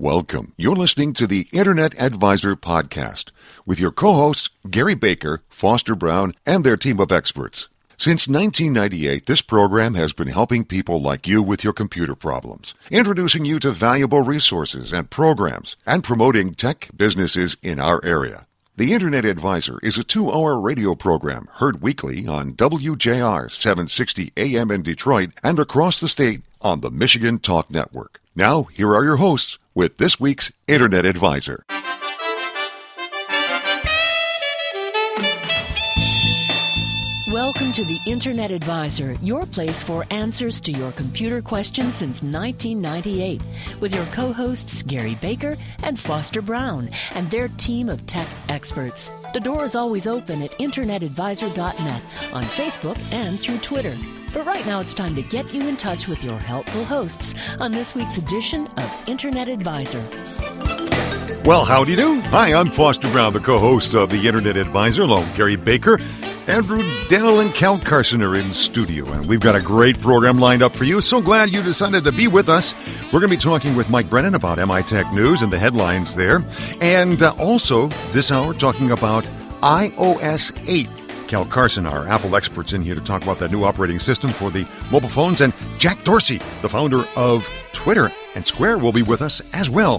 Welcome. You're listening to the Internet Advisor Podcast with your co-hosts Gary Baker, Foster Brown, and their team of experts. Since 1998, this program has been helping people like you with your computer problems, introducing you to valuable resources and programs, and promoting tech businesses in our area. The Internet Advisor is a 2-hour radio program heard weekly on WJR 760 AM in Detroit and across the state on the Michigan Talk Network. Now, here are your hosts with this week's Internet Advisor. Welcome to the Internet Advisor, your place for answers to your computer questions since 1998, with your co-hosts Gary Baker and Foster Brown and their team of tech experts. The door is always open at internetadvisor.net, on Facebook and through Twitter. But right now it's time to get you in touch with your helpful hosts on this week's edition of Internet Advisor. Well, howdy do. Hi, I'm Foster Brown, the co-host of the Internet Advisor, along with Gary Baker. Andrew Dell and Cal Carson are in studio, and we've got a great program lined up for you. So glad you decided to be with us. We're going to be talking with Mike Brennan about MI Tech News and the headlines there. And also, this hour, talking about iOS 8. Cal Carson, our Apple expert's in here to talk about that new operating system for the mobile phones. And Jack Dorsey, the founder of Twitter and Square, will be with us as well.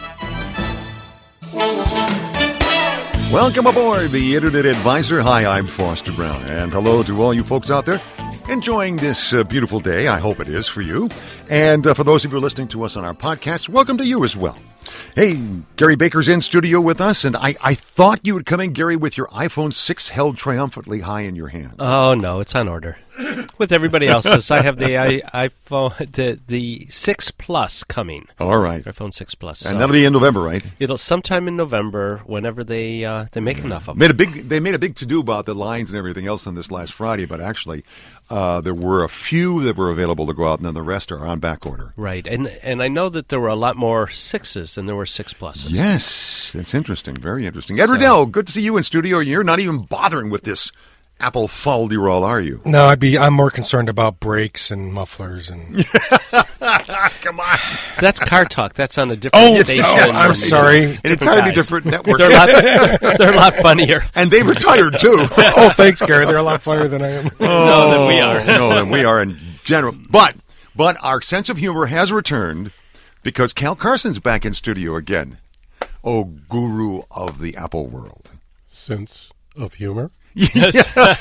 Welcome aboard the Internet Advisor. Hi, I'm Foster Brown, and hello to all you folks out there enjoying this beautiful day. I hope it is for you. And for those of you listening to us on our podcast, welcome to you as well. Hey, Gary Baker's in studio with us, and I thought you would come in, Gary, with your iPhone 6 held triumphantly high in your hand. Oh, no, it's on order. With everybody else's, I have the iPhone, the 6 Plus coming. All right. iPhone 6 Plus. And that'll be in November, right? It'll sometime in November, whenever they make enough of them. They made a big to-do about the lines and everything else on this last Friday, but actually there were a few that were available to go out, and then the rest are on back order. Right, and I know that there were a lot more 6s than there were 6 Pluses. Yes, that's interesting, very interesting. Ed Riddell, good to see you in studio. You're not even bothering with this Apple folderol, are you? No, I'm more concerned about brakes and mufflers and. Come on, that's Car Talk. That's on a different station. No, I'm sorry, an entirely different network. They're a lot funnier, and they retired too. Oh, thanks, Gary. They're a lot funnier than I am. No, than we are. No, than we are in general. But our sense of humor has returned because Cal Carson's back in studio again. Oh, guru of the Apple world. Sense of humor. Yes.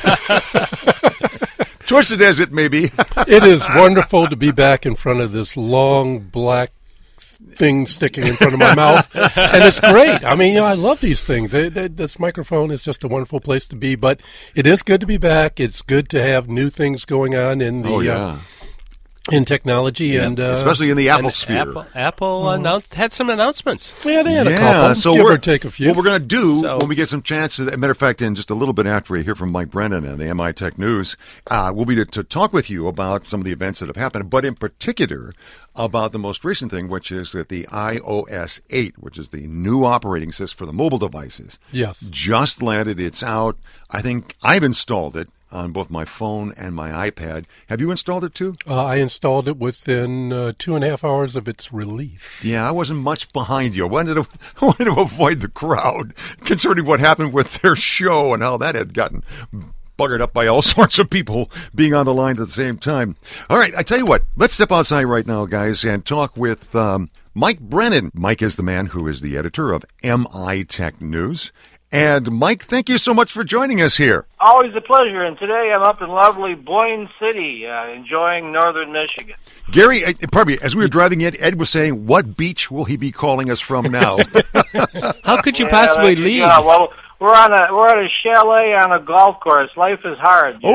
Twist it as it may be. It is wonderful to be back in front of this long black thing sticking in front of my mouth, and it's great. I mean, I love these things. This microphone is just a wonderful place to be, but it is good to be back. It's good to have new things going on in the in technology, and especially in the Apple sphere. Apple had some announcements. Yeah, they had a couple. So give or take a few. What we're going to do when we get some chance, as a matter of fact, in just a little bit after we hear from Mike Brennan and the MI Tech News, we'll be to talk with you about some of the events that have happened, but in particular about the most recent thing, which is that the iOS 8, which is the new operating system for the mobile devices, just landed. It's out. I think I've installed it on both my phone and my iPad. Have you installed it too? I installed it within 2.5 hours of its release. Yeah, I wasn't much behind you. I wanted to avoid the crowd, concerning what happened with their show and how that had gotten buggered up by all sorts of people being on the line at the same time. All right, I tell you what, let's step outside right now, guys, and talk with Mike Brennan. Mike is the man who is the editor of MI Tech News. And, Mike, thank you so much for joining us here. Always a pleasure. And today I'm up in lovely Boyne City, enjoying northern Michigan. Gary, pardon me, as we were driving in, Ed was saying, what beach will he be calling us from now? How could you possibly leave? Yeah, well, we're at a chalet on a golf course. Life is hard.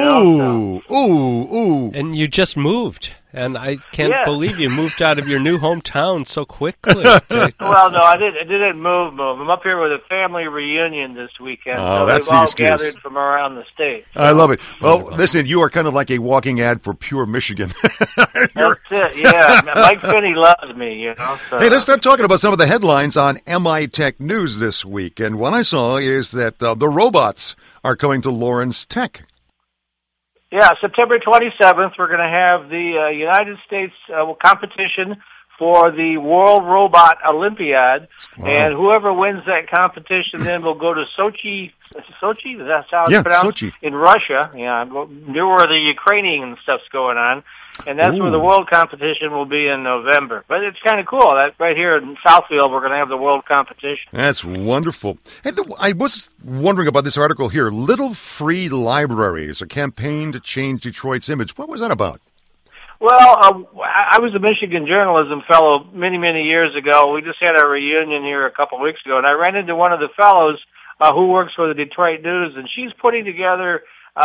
Ooh. And you just moved. And I can't believe you moved out of your new hometown so quickly. Well, no, I didn't move. I'm up here with a family reunion this weekend. Oh, so that's we've all excuse. gathered from around the state. So. I love it. Well, listen, you are kind of like a walking ad for Pure Michigan. That's it, yeah. Mike Finney loves me, you know. So. Hey, let's start talking about some of the headlines on MI Tech News this week. And what I saw is that the robots are coming to Lawrence Tech. Yeah, September 27th, we're going to have the United States competition for the World Robot Olympiad, and whoever wins that competition then will go to Sochi. Sochi? Is that how it's pronounced? Sochi. In Russia, near where the Ukrainian stuff's going on. And that's where the world competition will be in November. But it's kind of cool. That right here in Southfield, we're going to have the world competition. That's wonderful. And I was wondering about this article here. Little Free Libraries, a campaign to change Detroit's image. What was that about? Well, I was a Michigan journalism fellow many, many years ago. We just had a reunion here a couple of weeks ago, and I ran into one of the fellows who works for the Detroit News, and she's putting together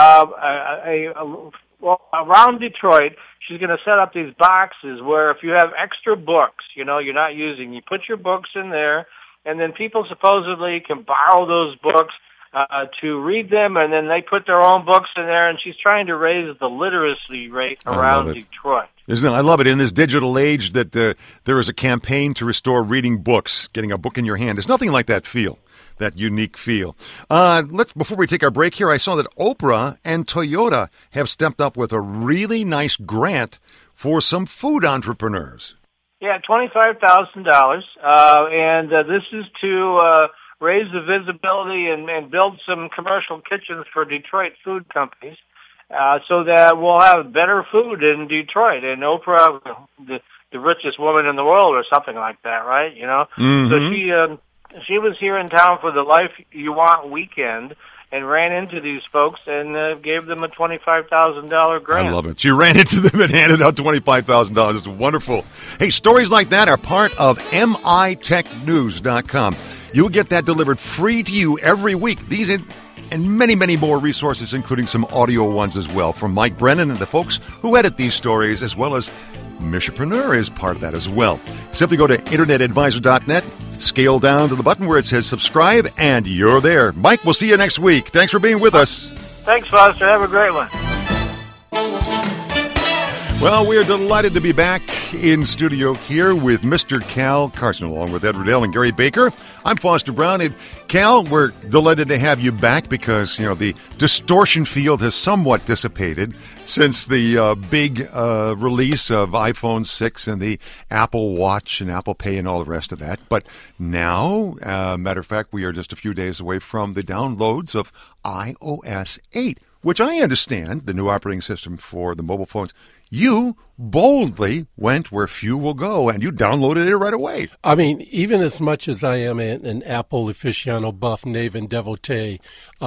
around Detroit. She's going to set up these boxes where if you have extra books, you're not using, you put your books in there, and then people supposedly can borrow those books to read them, and then they put their own books in there, and she's trying to raise the literacy rate around Detroit. Isn't it? I love it. In this digital age that there is a campaign to restore reading books, getting a book in your hand. There's nothing like that feel, that unique feel. Before we take our break here, I saw that Oprah and Toyota have stepped up with a really nice grant for some food entrepreneurs. Yeah, $25,000, and this is to raise the visibility and build some commercial kitchens for Detroit food companies so that we'll have better food in Detroit. And Oprah, the richest woman in the world or something like that, right? Mm-hmm. So she was here in town for the Life You Want weekend and ran into these folks and gave them a $25,000 grant. I love it. She ran into them and handed out $25,000. It's wonderful. Hey, stories like that are part of mitechnews.com. You'll get that delivered free to you every week. These and many, many more resources, including some audio ones as well, from Mike Brennan and the folks who edit these stories, as well as Mishapreneur is part of that as well. Simply go to internetadvisor.net, scale down to the button where it says subscribe, and you're there. Mike, we'll see you next week. Thanks for being with us. Thanks, Foster. Have a great one. Well, we're delighted to be back in studio here with Mr. Cal Carson, along with Ed Riddell and Gary Baker. I'm Foster Brown. And Cal, we're delighted to have you back because, the distortion field has somewhat dissipated since the big release of iPhone 6 and the Apple Watch and Apple Pay and all the rest of that. But now, matter of fact, we are just a few days away from the downloads of iOS 8, which I understand, the new operating system for the mobile phones. You boldly went where few will go, and you downloaded it right away. I mean, even as much as I am an Apple aficionado, buff, knave, and devotee,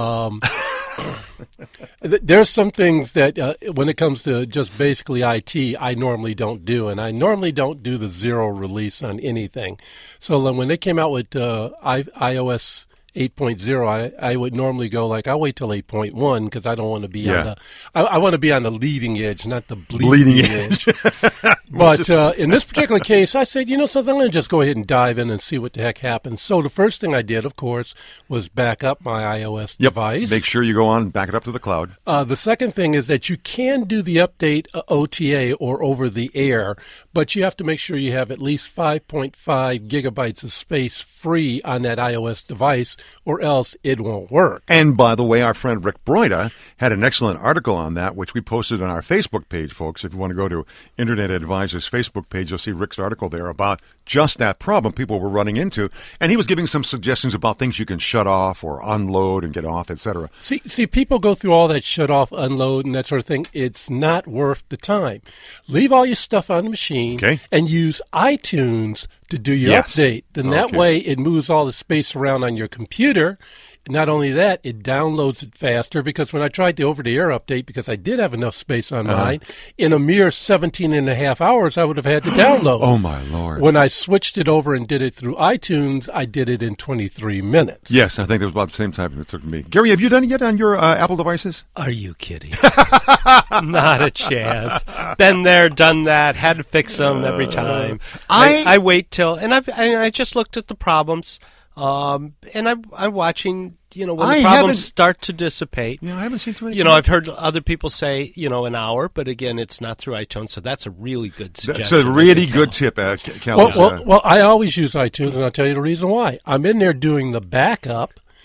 there's some things that when it comes to just basically IT, I normally don't do, and I normally don't do the zero release on anything. So when they came out with iOS 8.0, I would normally go I'll wait till 8.1 because I don't want to be on the I want to be on the leading edge, not the bleeding edge. But in this particular case, I said, something, I'm going to just go ahead and dive in and see what the heck happens. So the first thing I did, of course, was back up my iOS device. Make sure you go on and back it up to the cloud. The second thing is that you can do the update OTA or over the air, but you have to make sure you have at least 5.5 gigabytes of space free on that iOS device, or else it won't work. And by the way, our friend Rick Broida had an excellent article on that, which we posted on our Facebook page, folks. If you want to go to Internet Advisor's Facebook page, you'll see Rick's article there about just that problem people were running into. And he was giving some suggestions about things you can shut off or unload and get off, etc. See, people go through all that shut off, unload, and that sort of thing. It's not worth the time. Leave all your stuff on the machine and use iTunes to do your update. Then that way it moves all the space around on your computer. Not only that, it downloads it faster because when I tried the over-the-air update, because I did have enough space on mine, in a mere 17 and a half hours, I would have had to download. Oh, my Lord. When I switched it over and did it through iTunes, I did it in 23 minutes. Yes, I think it was about the same time it took me. Gary, have you done it yet on your Apple devices? Are you kidding? Not a chance. Been there, done that, had to fix them every time. I wait till, and I just looked at the problems. And I'm watching, when the problems start to dissipate. I haven't seen too many. I've heard other people say, an hour, but again, it's not through iTunes, so that's a really good suggestion. That's a really good tip, Cal. Well, I always use iTunes, and I'll tell you the reason why. I'm in there doing the backup,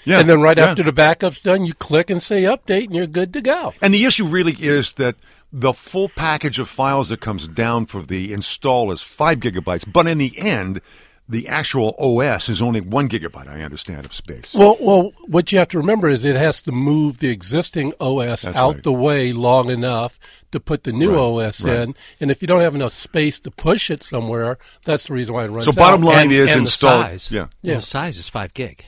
Yeah. And then right after the backup's done, you click and say update, and you're good to go. And the issue really is that the full package of files that comes down for the install is 5 gigabytes, but in the end, the actual OS is only 1 gigabyte, I understand, of space. Well, what you have to remember is it has to move the existing OS out the way long enough to put the new OS in. And if you don't have enough space to push it somewhere, that's the reason why it runs out. So bottom line is and install. The size. Yeah. And the size is 5 gig.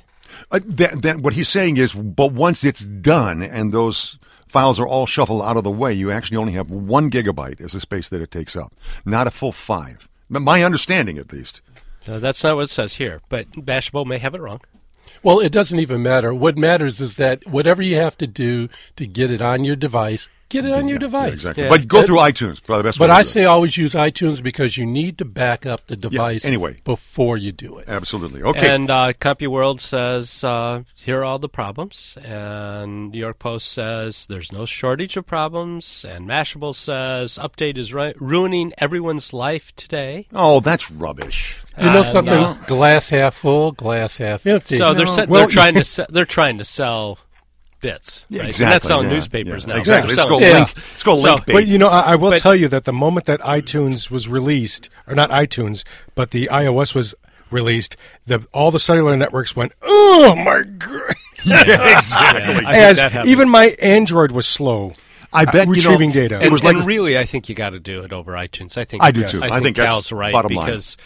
What he's saying is, but once it's done and those files are all shuffled out of the way, you actually only have 1 gigabyte as the space that it takes up, not a full 5. My understanding, at least. No, that's not what it says here, but Mashable may have it wrong. Well, it doesn't even matter. What matters is that whatever you have to do to get it on your device, get it on your device. Exactly. Yeah. But go through iTunes. Probably the best way but to I do say always use iTunes because you need to back up the device anyway. Before you do it. Absolutely. Okay. And CompuWorld says, here are all the problems. And New York Post says, there's no shortage of problems. And Mashable says, update is ruining everyone's life today. Oh, that's rubbish. You know something? Glass half full, glass half empty. So they're trying to sell bits. Yeah, right? exactly. And that's selling newspapers now. Exactly. So Let's go link bait. But I will tell you that the moment that iTunes was released, or not iTunes, but the iOS was released, all the cellular networks went, oh my god! Yeah, exactly. As even my Android was slow. I bet retrieving data. And really, I think you got to do it over iTunes. I do too. I think Cal's that's right bottom line. because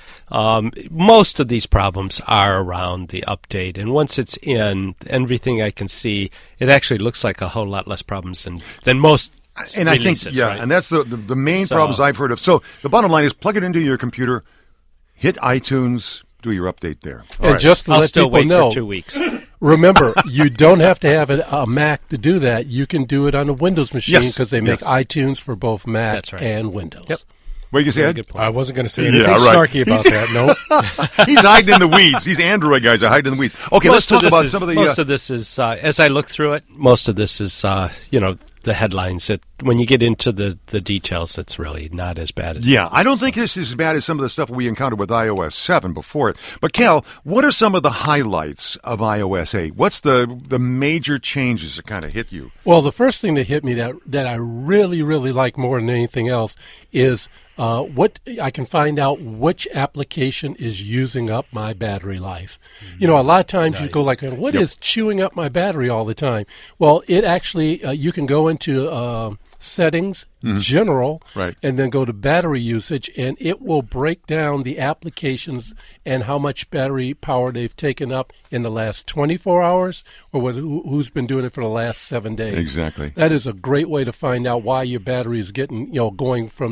most of these problems are around the update, and once it's in, everything I can see, it actually looks like a whole lot less problems than most. And releases, I think, right? and that's the main problems I've heard of. So the bottom line is plug it into your computer, hit iTunes, do your update there. And right. Just to I'll let still people wait know, for 2 weeks. Remember, you don't have to have a Mac to do that. You can do it on a Windows machine because they make iTunes for both Mac and Windows. Yep. What you say, Ed? I wasn't going to say anything snarky about that. No. He's hiding in the weeds. These Android guys are hiding in the weeds. Okay, let's talk about some of the... Most of this is, as I look through it, most of this is, the headlines. When you get into the details, it's really not as bad as... Yeah, I don't think this is as bad as some of the stuff we encountered with iOS 7 before it. But, Cal, what are some of the highlights of iOS 8? What's the major changes that kind of hit you? Well, the first thing that hit me that I really, really like more than anything else is what I can find out which application is using up my battery life. A lot of times you go like, what is chewing up my battery all the time? Well, it actually, you can go into settings, general, and then go to battery usage, and it will break down the applications and how much battery power they've taken up in the last 24 hours or who's been doing it for the last 7 days. Exactly. That is a great way to find out why your battery is getting, going from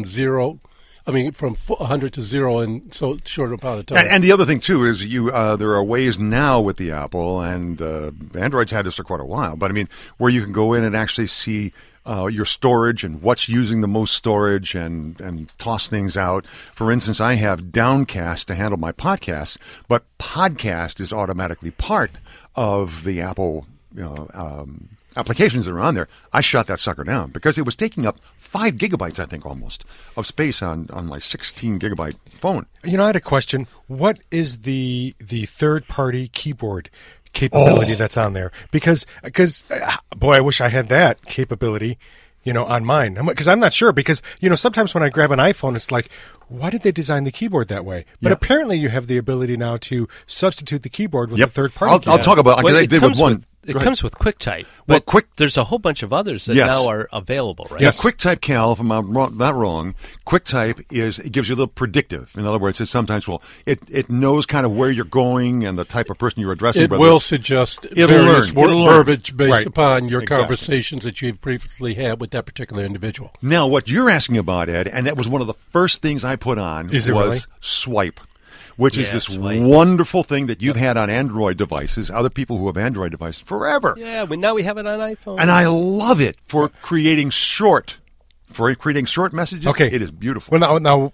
from 100 to 0 in so short a amount of time. And the other thing, too, is there are ways now with the Apple, and Android's had this for quite a while, but where you can go in and actually see your storage and what's using the most storage and toss things out. For instance, I have Downcast to handle my podcasts, but Podcast is automatically part of the Apple applications that are on there. I shut that sucker down because it was taking up 5 gigabytes, I think, almost, of space on my 16 gigabyte phone. I had a question. What is the third-party keyboard capability that's on there? Because boy, I wish I had that capability, on mine. Because I'm not sure. Because, sometimes when I grab an iPhone, it's like, why did they design the keyboard that way? But apparently you have the ability now to substitute the keyboard with a third party. I'll talk about it. I did with one. It comes with QuickType, but there's a whole bunch of others that now are available, right? Yeah, QuickType, Cal, if I'm not wrong, QuickType it gives you a little predictive. In other words, it sometimes it knows kind of where you're going and the type of person you're addressing. It will suggest various verbiage based upon your conversations that you've previously had with that particular individual. Now, what you're asking about, Ed, and that was one of the first things I put on was Swipe. Which is this wonderful thing that you've had on Android devices, other people who have Android devices forever. Yeah, but now we have it on iPhone. And I love it for creating short messages. Okay. It is beautiful. Well, now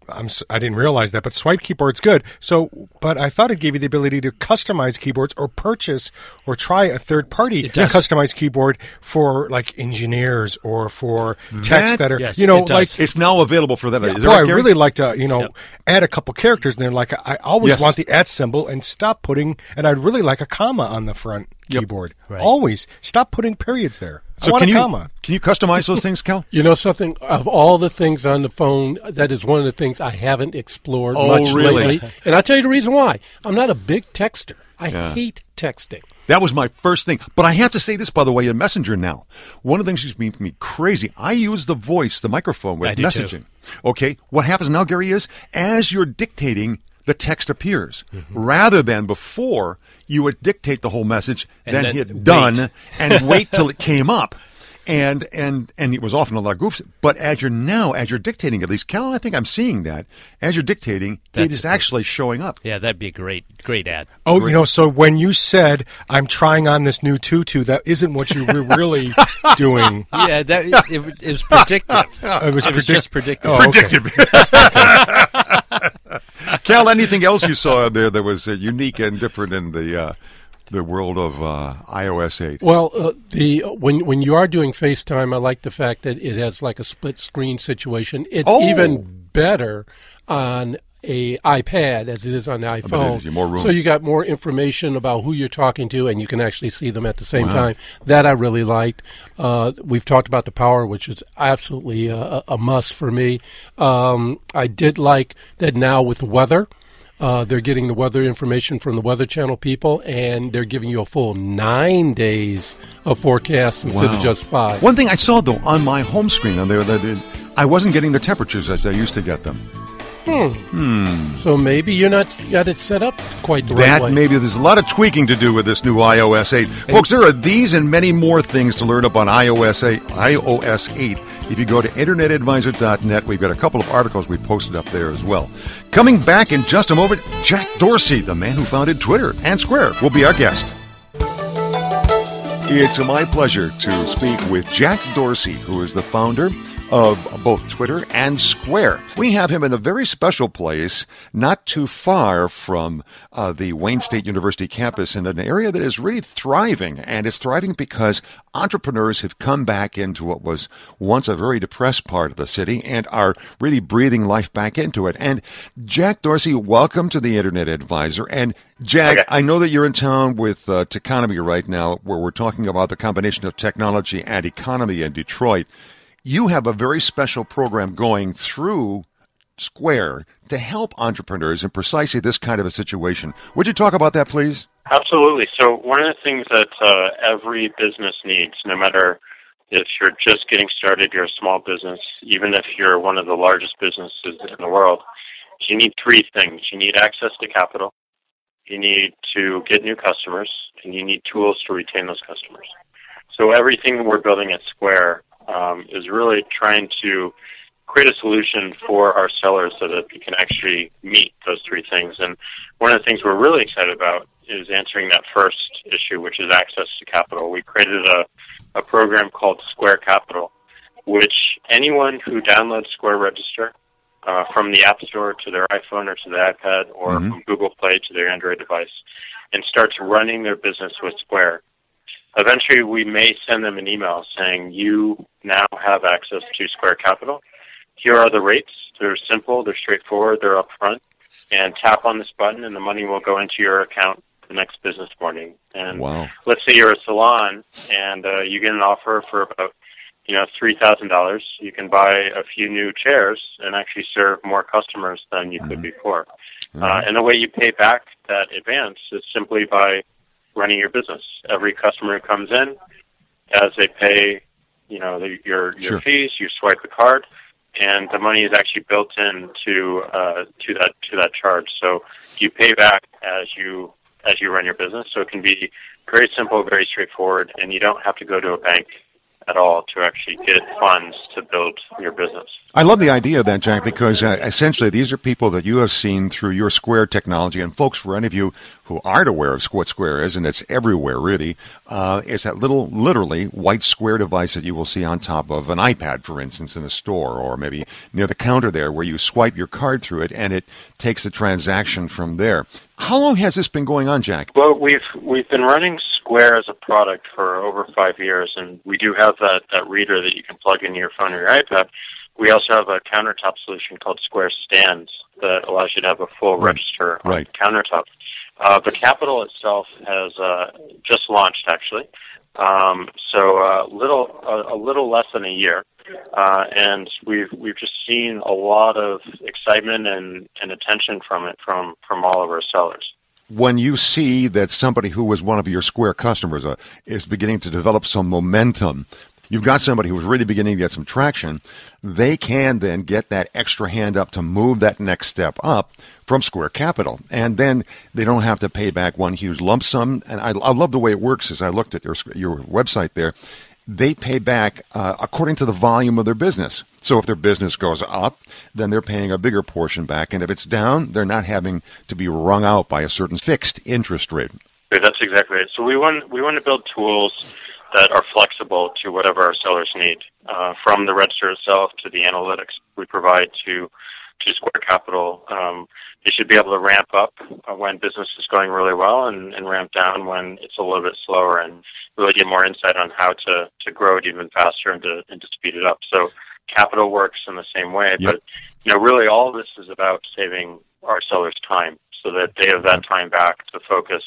I didn't realize that, but Swipe Keyboard's good. But I thought it gave you the ability to customize keyboards or purchase or try a third-party customized keyboard for, like, engineers or for techs that are, it's now available for that. Yeah, I really like to, add a couple characters in there. Like, I always want the @ symbol and stop putting, and I'd really like a comma on the front. keyboard. Always. Stop putting periods there. So I want a comma. Can you customize those things, Cal? You know something? Of all the things on the phone, that is one of the things I haven't explored much lately. And I'll tell you the reason why. I'm not a big texter. I hate texting. That was my first thing. But I have to say this, by the way, in Messenger now. One of the things that's making me crazy, I use the voice, the microphone with messaging. Okay, what happens now, Gary, is as you're dictating, the text appears. Rather than before, you would dictate the whole message, then hit done, and wait till it came up. And it was often a lot of goofs. But as you're dictating, at least, Cal, I think I'm seeing that. As you're dictating, it is actually showing up. Yeah, that'd be a great ad. Oh, you know, so when you said, I'm trying on this new tutu, that isn't what you were really doing. Yeah, it was predictive. It was just predictive. Oh, predictive. Cal, anything else you saw there that was unique and different in the world of iOS 8? Well, when you are doing FaceTime, I like the fact that it has like a split screen situation. It's even better on a iPad as it is on the iPhone. More room. So you got more information about who you're talking to, and you can actually see them at the same time. That I really liked. We've talked about the power, which is absolutely a must for me. I did like that now with weather. They're getting the weather information from the Weather Channel people, and they're giving you a full 9 days of forecast instead of just 5. One thing I saw, though, on my home screen on there, that I wasn't getting the temperatures as I used to get them. So maybe you're not got it set up quite the right way. Maybe there's a lot of tweaking to do with this new iOS 8. Folks, there are these and many more things to learn up on iOS 8. If you go to InternetAdvisor.net, we've got a couple of articles we posted up there as well. Coming back in just a moment, Jack Dorsey, the man who founded Twitter and Square, will be our guest. It's my pleasure to speak with Jack Dorsey, who is the founder of both Twitter and Square. We have him in a very special place, not too far from the Wayne State University campus, in an area that is really thriving. And it's thriving because entrepreneurs have come back into what was once a very depressed part of the city and are really breathing life back into it. And Jack Dorsey, welcome to the Internet Advisor. And Jack, I know that you're in town with Techonomy right now, where we're talking about the combination of technology and economy in Detroit. You have a very special program going through Square to help entrepreneurs in precisely this kind of a situation. Would you talk about that, please? Absolutely. So one of the things that every business needs, no matter if you're just getting started, you're a small business, even if you're one of the largest businesses in the world, you need three things. You need access to capital, you need to get new customers, and you need tools to retain those customers. So everything we're building at Square is really trying to create a solution for our sellers so that we can actually meet those three things. And one of the things we're really excited about is answering that first issue, which is access to capital. We created a program called Square Capital, which anyone who downloads Square Register from the App Store to their iPhone or to their iPad or from Google Play to their Android device and starts running their business with Square. Eventually, we may send them an email saying, you now have access to Square Capital. Here are the rates. They're simple, they're straightforward, they're upfront. And tap on this button, and the money will go into your account the next business morning. And let's say you're a salon, and you get an offer for about $3,000. You can buy a few new chairs and actually serve more customers than you could before. And the way you pay back that advance is simply by running your business. Every customer who comes in, as they pay, your fees, you swipe the card, and the money is actually built in to that charge. So you pay back as you run your business. So it can be very simple, very straightforward, and you don't have to go to a bank at all to actually get funds to build your business. I love the idea of that, Jack, because essentially these are people that you have seen through your Square technology. And folks, for any of you who aren't aware of what Square is, and it's everywhere really, it's that little, literally, white Square device that you will see on top of an iPad, for instance, in a store, or maybe near the counter there, where you swipe your card through it and it takes the transaction from there. How long has this been going on, Jack? Well, we've been running Square as a product for over 5 years, and we do have that reader that you can plug into your phone or your iPad. We also have a countertop solution called Square Stands that allows you to have a full register on the countertop. But Capital itself has just launched, actually. So a little less than a year, and we've just seen a lot of excitement and attention from it from all of our sellers. When you see that somebody who was one of your Square customers is beginning to develop some momentum, you've got somebody who's really beginning to get some traction, they can then get that extra hand up to move that next step up from Square Capital. And then they don't have to pay back one huge lump sum. And I love the way it works as I looked at your website there. They pay back according to the volume of their business. So if their business goes up, then they're paying a bigger portion back. And if it's down, they're not having to be wrung out by a certain fixed interest rate. That's exactly it. So we want to build tools that are flexible to whatever our sellers need, from the register itself to the analytics we provide to Square Capital. They should be able to ramp up when business is going really well and ramp down when it's a little bit slower, and really get more insight on how to grow it even faster and to speed it up. So Capital works in the same way, Yep. But really all this is about saving our sellers time so that they have that time back to focus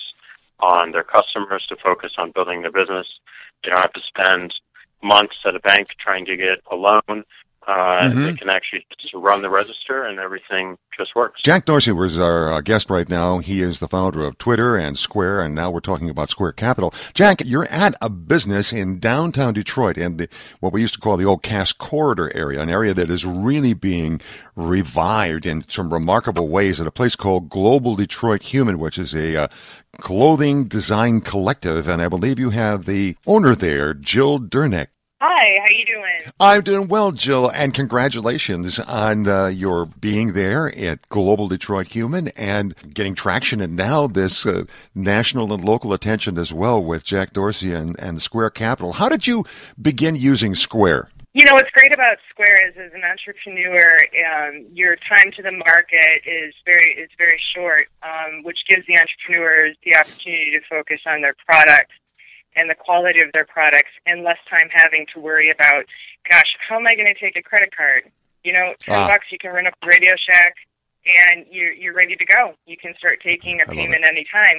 on their customers, to focus on building their business. They don't have to spend months at a bank trying to get a loan. They can actually just run the register and everything just works. Jack Dorsey was our guest right now. He is the founder of Twitter and Square, and now we're talking about Square Capital. Jack, you're at a business in downtown Detroit in what we used to call the old Cass Corridor area, an area that is really being revived in some remarkable ways at a place called Global Detroit Human, which is a clothing design collective, and I believe you have the owner there, Jill Durnick. Hi, how you doing? I'm doing well, Jill, and congratulations on your being there at Global Detroit Human and getting traction, and now this national and local attention as well with Jack Dorsey and Square Capital. How did you begin using Square? You know, what's great about Square is, as an entrepreneur, your time to the market is very short, which gives the entrepreneurs the opportunity to focus on their product and the quality of their products, and less time having to worry about, gosh, how am I going to take a credit card? You know, $10 you can rent up a Radio Shack, and you're ready to go. You can start taking a payment anytime.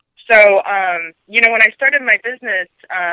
So, you know, when I started my business,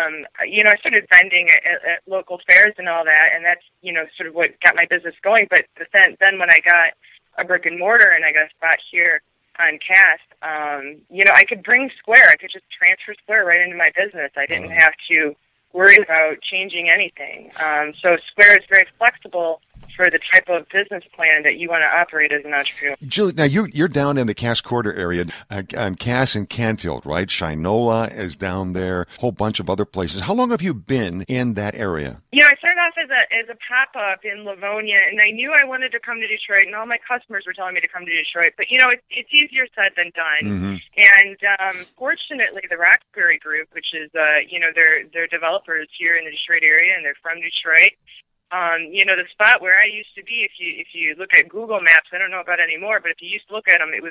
you know, I started vending at local fairs and all that, and that's, you know, sort of what got my business going. But then when I got a brick and mortar and I got a spot here on Cass, you know, I could bring Square. I could just transfer Square right into my business. I didn't have to worry about changing anything. So Square is very flexible for the type of business plan that you want to operate as an entrepreneur. Julie, now you're down in the Cass Corridor area, on Cass and Canfield, right? Shinola is down there, a whole bunch of other places. How long have you been in that area? You know, I started off as a pop-up in Livonia, and I knew I wanted to come to Detroit, and all my customers were telling me to come to Detroit. But, you know, it's easier said than done. And fortunately, the Roxbury Group, which is, you know, they're developers here in the Detroit area, and they're from Detroit. You know, the spot where I used to be, if you look at Google Maps, I don't know about anymore, but if you used to look at them, it was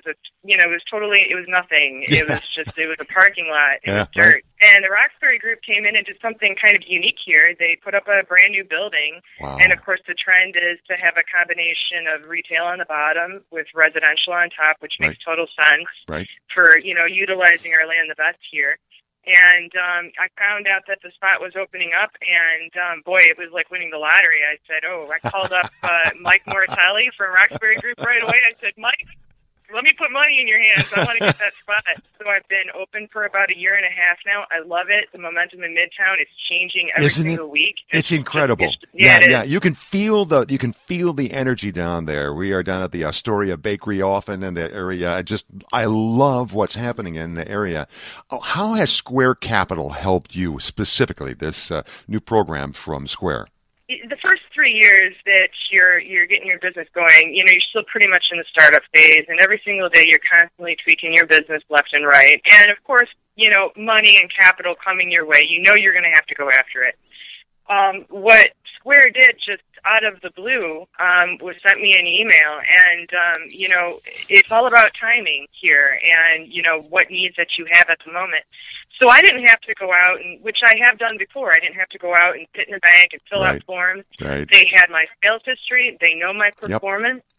nothing. It was a parking lot. It was dirt. Right. And the Roxbury Group came in and did something kind of unique here. They put up a brand new building. Wow. And of course the trend is to have a combination of retail on the bottom with residential on top, which makes total sense for, you know, utilizing our land the best here. And I found out that the spot was opening up, and boy, it was like winning the lottery. I said, I called up Mike Moratelli from Roxbury Group right away. I said, Mike, let me put money in your hands. I want to get that spot. So I've been open for about a year and a half now. I love it. The momentum in Midtown is changing every single week. It's incredible. Yeah. You can feel the energy down there. We are down at the Astoria Bakery often in that area. I love what's happening in the area. How has Square Capital helped you specifically, this new program from Square? The first 3 years that you're getting your business going, you know, you're still pretty much in the startup phase, and every single day you're constantly tweaking your business left and right. And of course, you know, money and capital coming your way, you know you're going to have to go after it. What Square did just out of the blue was sent me an email, and you know, it's all about timing here, and you know what needs that you have at the moment. So I didn't have to go out, and which I have done before. I didn't have to go out and sit in a bank and fill out forms. They had my sales history. They know my performance.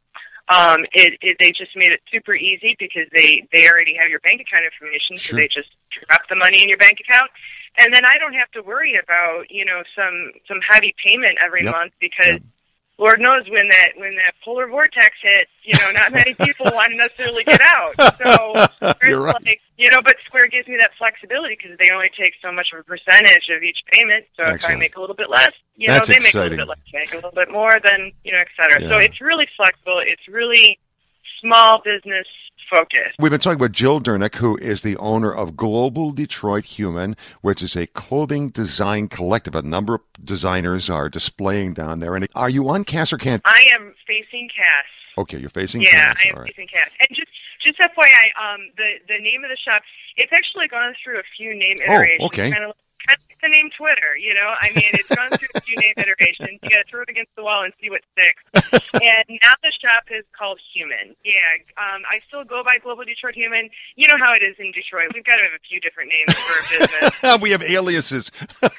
They just made it super easy because they already have your bank account information, so they just drop the money in your bank account, and then I don't have to worry about some heavy payment every month because Lord knows when that polar vortex hits, not many people want to necessarily get out. So You're right. but Square gives me that flexibility because they only take so much of a percentage of each payment. So if I make a little bit less, That's they make exciting. a little bit less, make a little bit more, then et cetera. Yeah. So it's really flexible. It's really small business focused. We've been talking with Jill Dernick, who is the owner of Global Detroit Human, which is a clothing design collective. A number of designers are displaying down there. And are you on Cass or can't? I am facing Cass. Okay, you're facing Yeah, Cass. I am facing Cass. And just FYI, the name of the shop, it's actually gone through a few name iterations. Oh, okay. Kind of like the name Twitter, I mean, it's gone through a few name iterations. You got to throw it against the wall and see what sticks. And now the shop is called Human. Yeah, I still go by Global Detroit Human. You know how it is in Detroit. We've got to have a few different names for a business. We have aliases.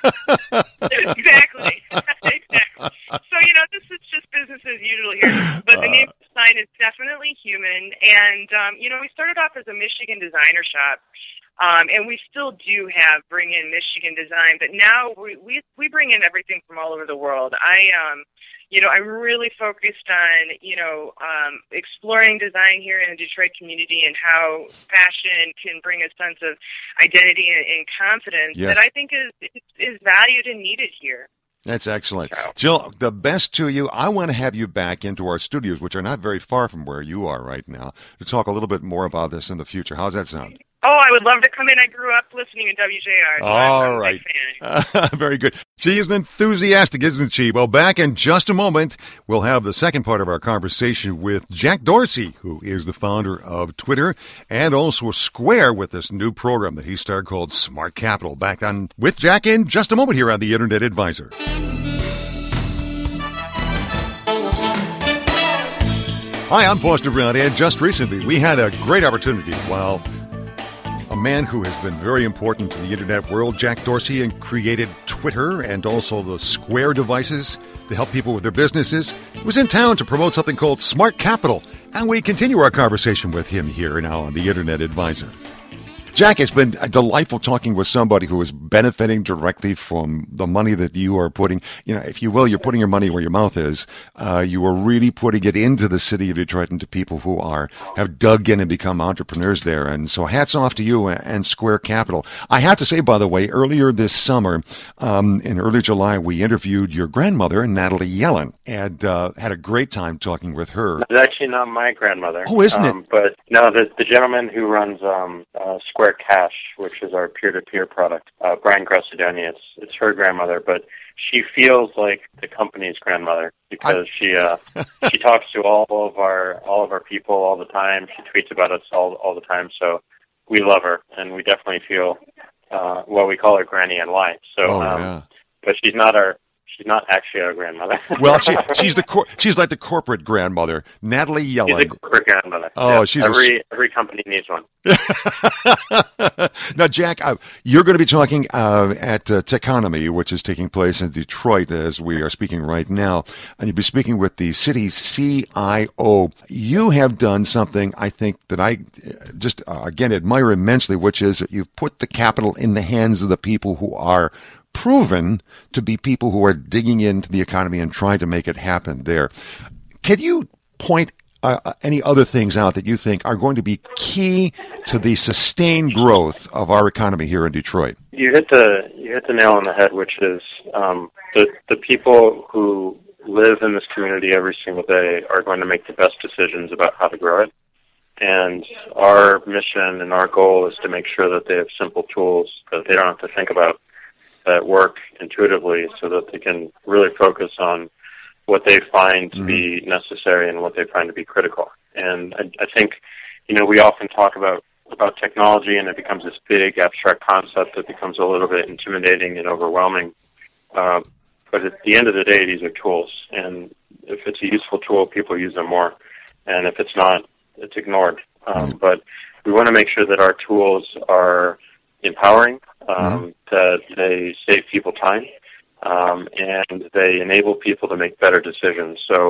Exactly. Exactly. So, this is just business as usual here. But the name of the sign is definitely Human. And, we started off as a Michigan designer shop. And we still do bring in Michigan design, but now we bring in everything from all over the world. I'm really focused on, exploring design here in the Detroit community and how fashion can bring a sense of identity and confidence that I think is valued and needed here. That's excellent. Jill, the best to you. I want to have you back into our studios, which are not very far from where you are right now, to talk a little bit more about this in the future. How's that sound? Oh, I would love to come in. I grew up listening to WJR. So I'm a big fan. Very good. She's enthusiastic, isn't she? Well, back in just a moment, we'll have the second part of our conversation with Jack Dorsey, who is the founder of Twitter and also Square with this new program that he started called Smart Capital. Back on with Jack in just a moment here on the Internet Advisor. Hi, I'm Foster Brown, and just recently we had a great opportunity while a man who has been very important to the internet world, Jack Dorsey, and created Twitter and also the Square devices to help people with their businesses, was in town to promote something called Smart Capital. And we continue our conversation with him here now on the Internet Advisor. Jack, it's been delightful talking with somebody who is benefiting directly from the money that you are putting. If you will, you're putting your money where your mouth is. You are really putting it into the city of Detroit, into people who have dug in and become entrepreneurs there. And so hats off to you and Square Capital. I have to say, by the way, earlier this summer, in early July, we interviewed your grandmother, Natalie Yellen, and had a great time talking with her. It's actually not my grandmother. Oh, isn't it? But no, the gentleman who runs Square Cash, which is our peer-to-peer product, Brian Grossidoni, it's her grandmother, but she feels like the company's grandmother because she talks to all of our people all the time. She tweets about us all the time, so we love her, and we definitely feel we call her Granny in life. So, but she's not actually our grandmother. Well, she's like the corporate grandmother, Natalie Yellen. She's a corporate grandmother. Oh, yeah. Every company needs one. Now, Jack, you're going to be talking at Techonomy, which is taking place in Detroit as we are speaking right now, and you'll be speaking with the city's CIO. You have done something I think that I just again admire immensely, which is that you've put the capital in the hands of the people who are proven to be people who are digging into the economy and trying to make it happen there. Can you point any other things out that you think are going to be key to the sustained growth of our economy here in Detroit? You hit the nail on the head, which is the people who live in this community every single day are going to make the best decisions about how to grow it. And our mission and our goal is to make sure that they have simple tools that they don't have to think about, that work intuitively, so that they can really focus on what they find to be necessary and what they find to be critical. And I think, we often talk about technology, and it becomes this big abstract concept that becomes a little bit intimidating and overwhelming. But at the end of the day, these are tools, and if it's a useful tool, people use them more, and if it's not, it's ignored. But we want to make sure that our tools are empowering, that they save people time, and they enable people to make better decisions. So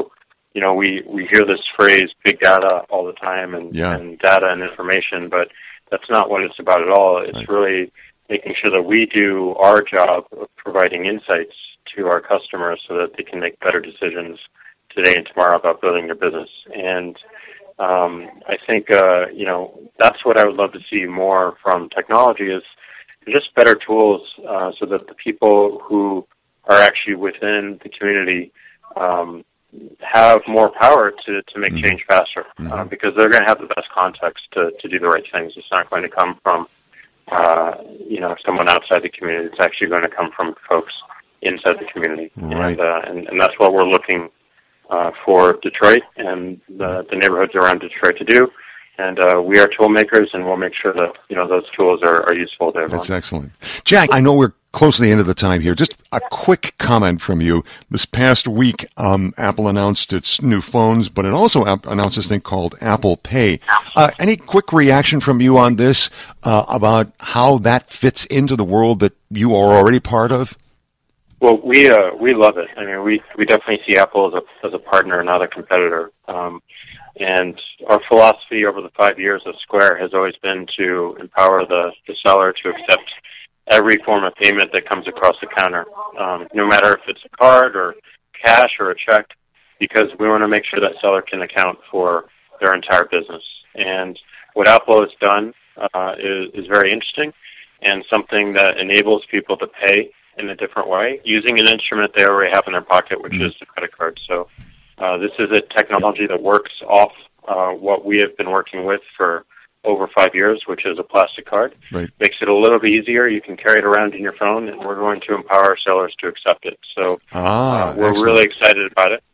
we hear this phrase "big data" all the time, and data and information, but that's not what it's about at all. It's really making sure that we do our job of providing insights to our customers so that they can make better decisions today and tomorrow about building their business. And I think that's what I would love to see more from technology is just better tools so that the people who are actually within the community have more power to make change faster because they're going to have the best context to do the right things. It's not going to come from someone outside the community. It's actually going to come from folks inside the community. Right. And that's what we're looking for Detroit and the neighborhoods around Detroit to do. And we are tool makers, and we'll make sure that those tools are useful to everyone. That's excellent. Jack, I know we're close to the end of the time here. Just a quick comment from you. This past week, Apple announced its new phones, but it also announced this thing called Apple Pay. Any quick reaction from you on this about how that fits into the world that you are already part of? Well, we love it. I mean, we definitely see Apple as a partner, not a competitor. And our philosophy over the 5 years of Square has always been to empower the seller to accept every form of payment that comes across the counter, no matter if it's a card or cash or a check, because we want to make sure that seller can account for their entire business. And what Apple has done is very interesting and something that enables people to pay in a different way using an instrument they already have in their pocket, which is the credit card. So this is a technology that works off what we have been working with for over 5 years, which is a plastic card. Right. Makes it a little bit easier. You can carry it around in your phone, and we're going to empower our sellers to accept it. So we're really excited about it.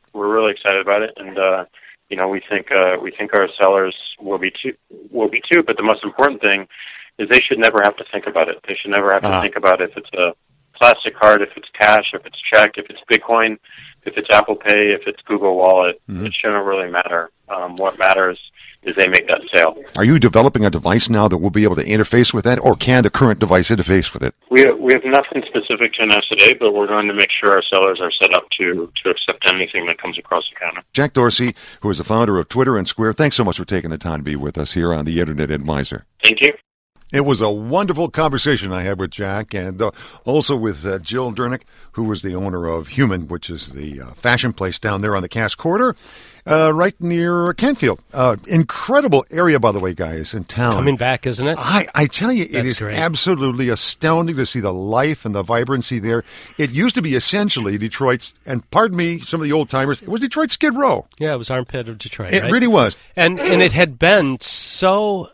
And we think our sellers will be too. But the most important thing is they should never have to think about it. They should never have to think about if it's a plastic card, if it's cash, if it's check, if it's Bitcoin, if it's Apple Pay, if it's Google Wallet. It shouldn't really matter. What matters is they make that sale. Are you developing a device now that will be able to interface with that, or can the current device interface with it? We have nothing specific to announce today, but we're going to make sure our sellers are set up to accept anything that comes across the counter. Jack Dorsey, who is the founder of Twitter and Square, thanks so much for taking the time to be with us here on the Internet Advisor. Thank you. It was a wonderful conversation I had with Jack and also with Jill Dernick, who was the owner of Human, which is the fashion place down there on the Cass Corridor, right near Kentfield. Incredible area, by the way, guys, in town. Coming back, isn't it? I tell you, it is great. Absolutely astounding to see the life and the vibrancy there. It used to be essentially Detroit's, and pardon me, some of the old-timers, it was Detroit's Skid Row. Yeah, it was armpit of Detroit, It really was. And it had been so...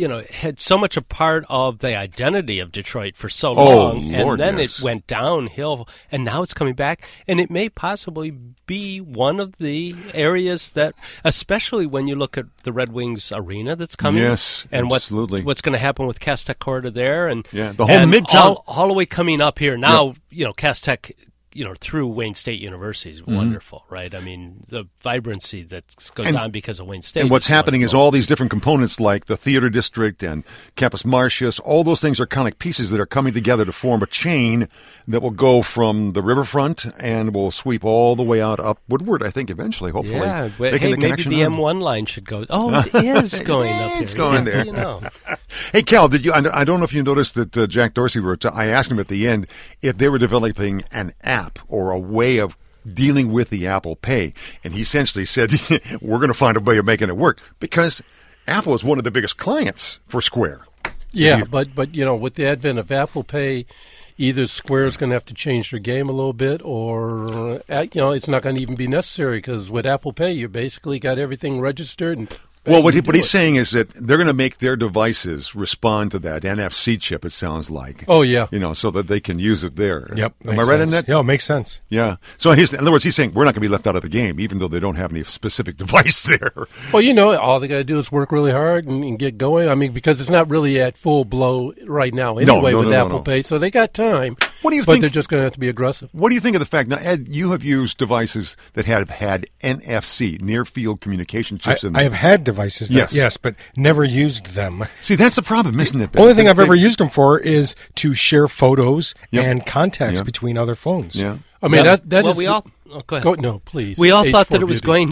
had so much a part of the identity of Detroit for so long, Lord, and then yes. it went downhill, and now it's coming back, and it may possibly be one of the areas that, especially when you look at the Red Wings arena that's coming, yes, and absolutely. what's going to happen with Cass Tech Corridor there, and the whole Midtown, all the way coming up here now. Cass Tech. Through Wayne State University is wonderful, right? I mean, the vibrancy that goes on because of Wayne State. And what's happening is all these different components like the Theater District and Campus Martius, all those things are kind of like pieces that are coming together to form a chain that will go from the riverfront and will sweep all the way out up Woodward, I think, eventually, hopefully. Yeah, maybe the M1 line should go. Oh, it is going up here. It's going there. Hey, Cal, I don't know if you noticed that Jack Dorsey I asked him at the end if they were developing an app or a way of dealing with the Apple Pay. And he essentially said, we're going to find a way of making it work because Apple is one of the biggest clients for Square. Yeah, but with the advent of Apple Pay, either Square is going to have to change their game a little bit or, it's not going to even be necessary because with Apple Pay, you basically got everything registered and well, what he's saying is that they're going to make their devices respond to that NFC chip, it sounds like. Oh, yeah. So that they can use it there. Yep. Am I right in that? Yeah, it makes sense. Yeah. So in other words, he's saying we're not going to be left out of the game, even though they don't have any specific device there. Well, all they got to do is work really hard and get going. I mean, because it's not really at full blow right now anyway with Apple Pay, so they got time. What do you think? But they're just going to have to be aggressive. What do you think of the fact, now, Ed, you have used devices that have had NFC, near-field communication chips in them. I have had devices that, yes, but never used them. See, that's the problem, isn't it? The only thing I've ever used them for is to share photos and contacts between other phones. Yeah. I mean, go ahead. No, please. We all thought H4 that it was beauty. going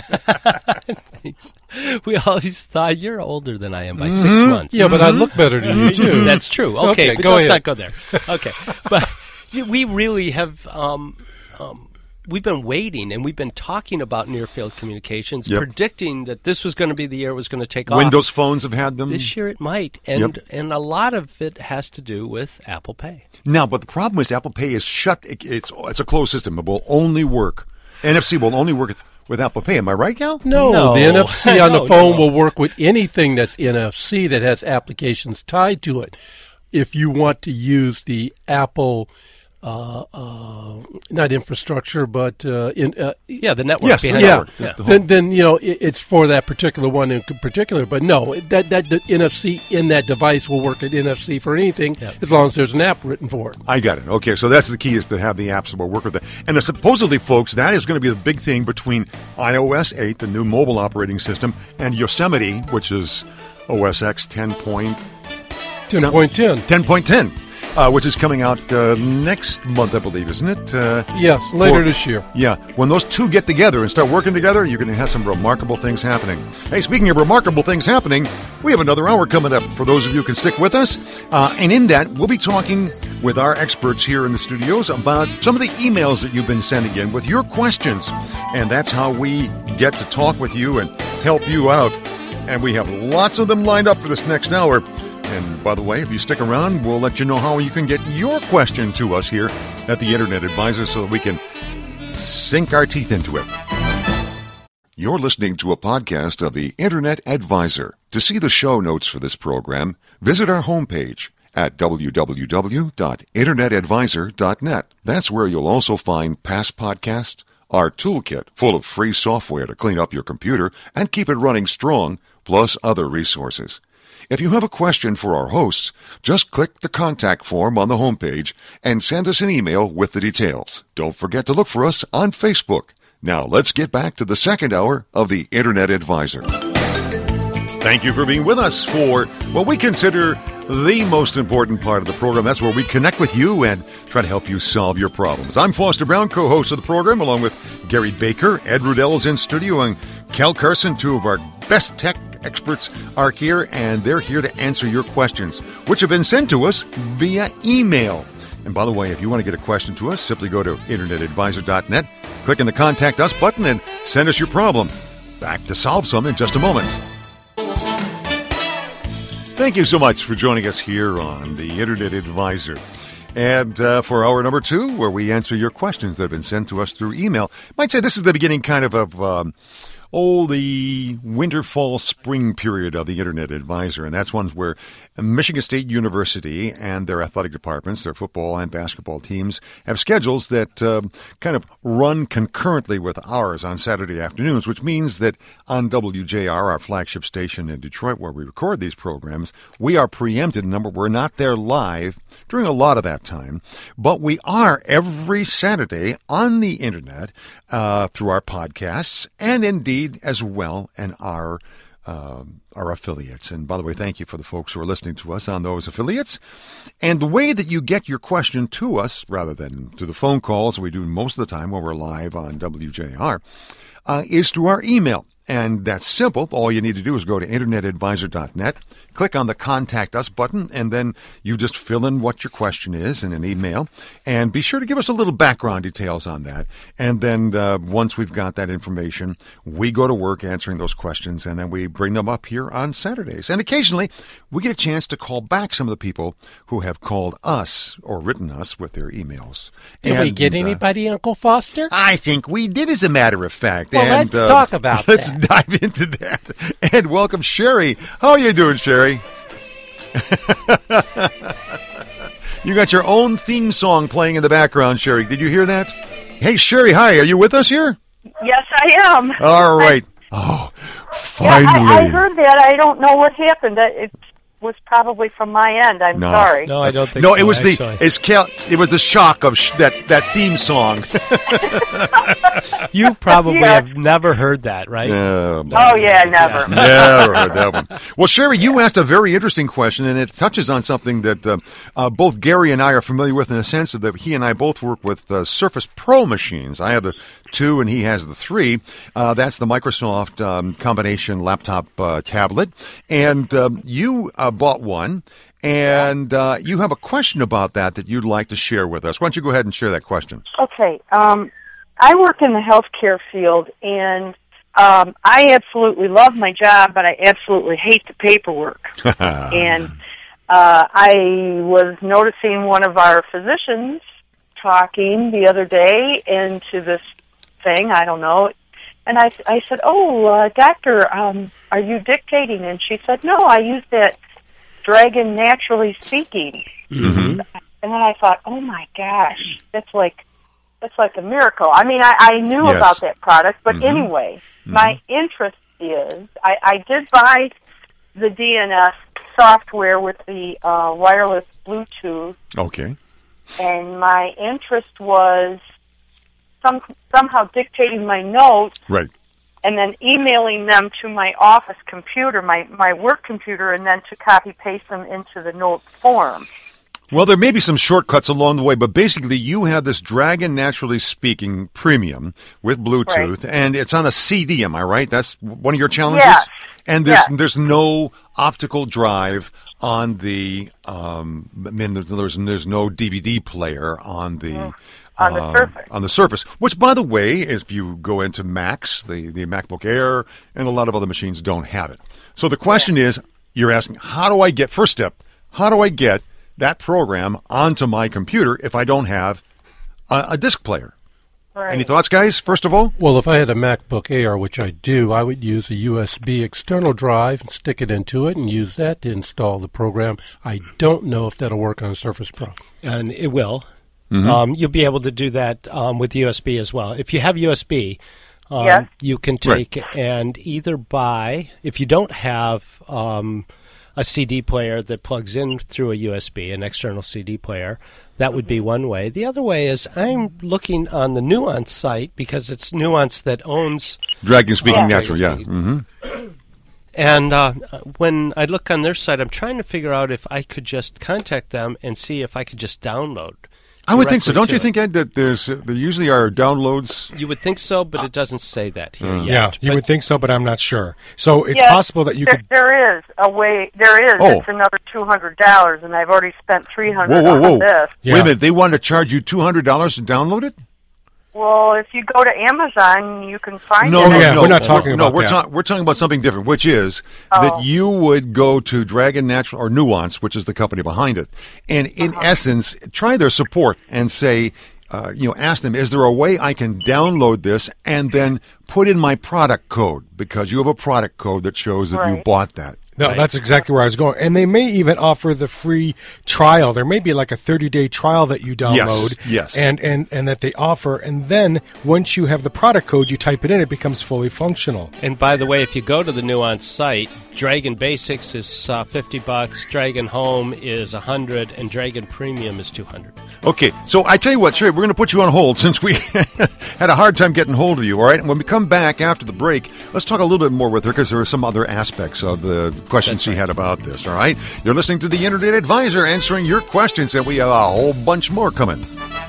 to... We always thought, you're older than I am by 6 months. Yeah, but I look better than you, too. That's true. Okay, but go let's ahead. not go there. Okay. But we really have... we've been waiting, and we've been talking about near-field communications, predicting that this was going to be the year it was going to take off. Windows phones have had them. This year it might, and a lot of it has to do with Apple Pay. Now, but the problem is Apple Pay is shut. It's a closed system. It will only work. NFC will only work with Apple Pay. Am I right, Gal? No, the NFC on the phone will work with anything that's NFC that has applications tied to it. If you want to use the Apple... not infrastructure, but the network. Yes, behind the network. Then it's for that particular one in particular. But no, that the NFC in that device will work at NFC for anything as long as there's an app written for it. I got it. Okay, so that's the key, is to have the apps that will work with it. And supposedly, folks, that is going to be the big thing between iOS 8, the new mobile operating system, and Yosemite, which is OS X 10.10. 10.10. Which is coming out next month, I believe, isn't it? Yes, later this year. Yeah. When those two get together and start working together, you're going to have some remarkable things happening. Hey, speaking of remarkable things happening, we have another hour coming up for those of you who can stick with us. And in that, we'll be talking with our experts here in the studios about some of the emails that you've been sending in with your questions. And that's how we get to talk with you and help you out. And we have lots of them lined up for this next hour. And by the way, if you stick around, we'll let you know how you can get your question to us here at the Internet Advisor so that we can sink our teeth into it. You're listening to a podcast of the Internet Advisor. To see the show notes for this program, visit our homepage at www.internetadvisor.net. That's where you'll also find past podcasts, our toolkit full of free software to clean up your computer and keep it running strong, plus other resources. If you have a question for our hosts, just click the contact form on the homepage and send us an email with the details. Don't forget to look for us on Facebook. Now let's get back to the second hour of the Internet Advisor. Thank you for being with us for what we consider the most important part of the program. That's where we connect with you and try to help you solve your problems. I'm Foster Brown, co-host of the program, along with Gary Baker. Ed Rudell's in studio, and Cal Carson, two of our best tech experts, are here, and they're here to answer your questions, which have been sent to us via email. And by the way, if you want to get a question to us, simply go to internetadvisor.net, click on the Contact Us button, and send us your problem. Back to solve some in just a moment. Thank you so much for joining us here on the Internet Advisor. And for hour number 2, where we answer your questions that have been sent to us through email, I might say this is the beginning kind of the winter, fall, spring period of the Internet Advisor. And that's one where Michigan State University and their athletic departments, their football and basketball teams, have schedules that kind of run concurrently with ours on Saturday afternoons, which means that on WJR, our flagship station in Detroit, where we record these programs, we are preempted. We're not there live during a lot of that time, but we are every Saturday on the Internet through our podcasts and indeed as well in our affiliates. And by the way, thank you for the folks who are listening to us on those affiliates. And the way that you get your question to us, rather than through the phone calls we do most of the time when we're live on WJR, is through our email. And that's simple. All you need to do is go to internetadvisor.net, click on the Contact Us button, and then you just fill in what your question is in an email. And be sure to give us a little background details on that. And then once we've got that information, we go to work answering those questions, and then we bring them up here on Saturdays. And occasionally, we get a chance to call back some of the people who have called us or written us with their emails. Did we get anybody, Uncle Foster? I think we did, as a matter of fact. Well, let's talk about let's that. Dive into that. And welcome Sherry. How are you doing, Sherry? You got your own theme song playing in the background, Sherry. Did you hear that? Hey, Sherry, hi. Are you with us here? Yes, I am. All right. Finally. Yeah, I heard that. I don't know what happened. was probably from my end. I'm sorry. No, I don't think no, so. it was it was the shock of that theme song. You probably have never heard that, right? Oh, yeah, never. Never heard that one. Well, Sherry, you asked a very interesting question, and it touches on something that both Gary and I are familiar with in the sense of that he and I both work with Surface Pro machines. I have the 2 and he has the 3. That's the Microsoft combination laptop tablet. And you bought one, and you have a question about that you'd like to share with us. Why don't you go ahead and share that question? Okay. I work in the healthcare field, and I absolutely love my job, but I absolutely hate the paperwork. And I was noticing one of our physicians talking the other day into this thing, I don't know, and I said, doctor, are you dictating? And she said, no, I use that Dragon Naturally Speaking. Mm-hmm. And then I thought, oh my gosh, that's like a miracle. I mean, I knew about that product, but anyway, my interest is, I did buy the DNS software with the wireless Bluetooth. Okay. And my interest was somehow dictating my notes, right, and then emailing them to my office computer, my work computer, and then to copy-paste them into the notes form. Well, there may be some shortcuts along the way, but basically you have this Dragon Naturally Speaking Premium with Bluetooth, and it's on a CD, am I right? That's one of your challenges? Yes. And there's no optical drive on the, there's no DVD player on the... On the Surface. On the Surface, which, by the way, if you go into Macs, the MacBook Air and a lot of other machines don't have it. So the question is, you're asking, how do I get that program onto my computer if I don't have a disc player? Right. Any thoughts, guys, first of all? Well, if I had a MacBook Air, which I do, I would use a USB external drive and stick it into it and use that to install the program. I don't know if that'll work on Surface Pro. And it will. Mm-hmm. You'll be able to do that with USB as well. If you have USB, you can take and either buy, if you don't have a CD player that plugs in through a USB, an external CD player, that would be one way. The other way is I'm looking on the Nuance site because it's Nuance that owns Dragon Speaking Naturally, Mm-hmm. And when I look on their site, I'm trying to figure out if I could just contact them and see if I could just download. I would think so. Don't you think, Ed, that there usually are downloads? You would think so, but it doesn't say that here yet. Yeah, you would think so, but I'm not sure. So it's possible that you could... There is a way. There is. Oh. It's another $200, and I've already spent $300 on this. Yeah. Wait a minute. They want to charge you $200 to download it? Well, if you go to Amazon, you can find it. No, we're not talking about that. We're talking about something different, which is that you would go to Dragon Natural or Nuance, which is the company behind it, and in essence, try their support and say, ask them, is there a way I can download this and then put in my product code because you have a product code that shows that you bought that. No, that's exactly where I was going. And they may even offer the free trial. There may be like a 30-day trial that you download. Yes. And that they offer. And then once you have the product code, you type it in, it becomes fully functional. And by the way, if you go to the Nuance site, Dragon Basics is $50, Dragon Home is $100, and Dragon Premium is $200. Okay, so I tell you what, Sherry, we're going to put you on hold since we had a hard time getting hold of you, all right? And when we come back after the break, let's talk a little bit more with her because there are some other aspects of the questions she had about this, all right? You're listening to the Internet Advisor answering your questions, and we have a whole bunch more coming.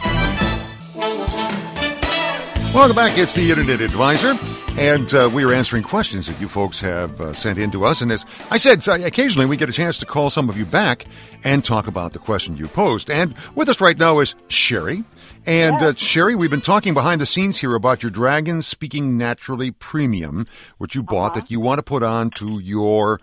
Welcome back. It's the Internet Advisor, and we are answering questions that you folks have sent in to us. And as I said, occasionally we get a chance to call some of you back and talk about the question you posed. And with us right now is Sherry. And Sherry, we've been talking behind the scenes here about your Dragon Speaking Naturally Premium, which you bought that you want to put on to your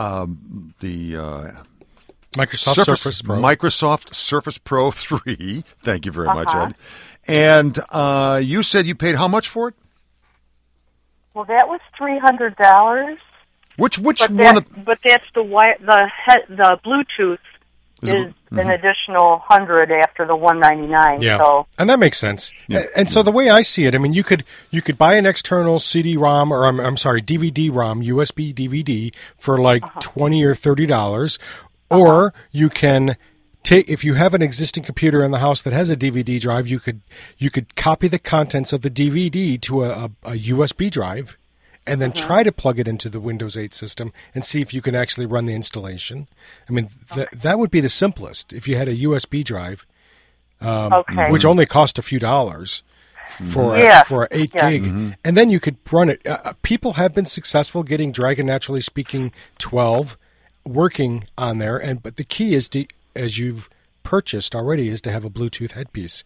Microsoft Surface Pro. Microsoft Surface Pro 3. Thank you very much, Ed. And you said you paid how much for it? Well, that was $300. Which but one? But that's the Bluetooth is an additional $100 after the $199. Yeah, so. And that makes sense. Yeah. And so the way I see it, I mean, you could buy an external CD-ROM or I'm sorry, DVD-ROM, USB DVD for like $20 or $30, or you can take, if you have an existing computer in the house that has a DVD drive, you could copy the contents of the DVD to a USB drive, and then try to plug it into the Windows 8 system and see if you can actually run the installation. I mean, that would be the simplest if you had a USB drive, which only cost a few dollars for 8 gig, and then you could run it. People have been successful getting Dragon Naturally Speaking 12 working on there, but the key is as you've purchased already, is to have a Bluetooth headpiece.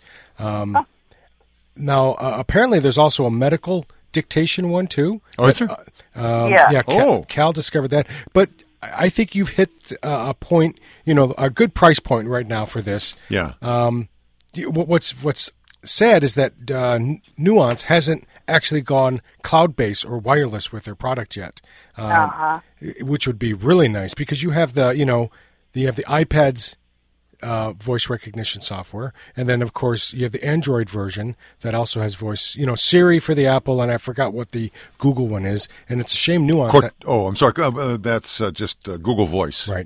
Now, apparently, there's also a medical dictation one too. Oh, is there? Cal discovered that. But I think you've hit a point, a good price point right now for this. Yeah. What's sad is that Nuance hasn't actually gone cloud-based or wireless with their product yet, which would be really nice because you have the iPad's voice recognition software, and then of course you have the Android version that also has voice. Siri for the Apple, and I forgot what the Google one is. And it's a shame Nuance. I'm sorry. That's just Google Voice. Right.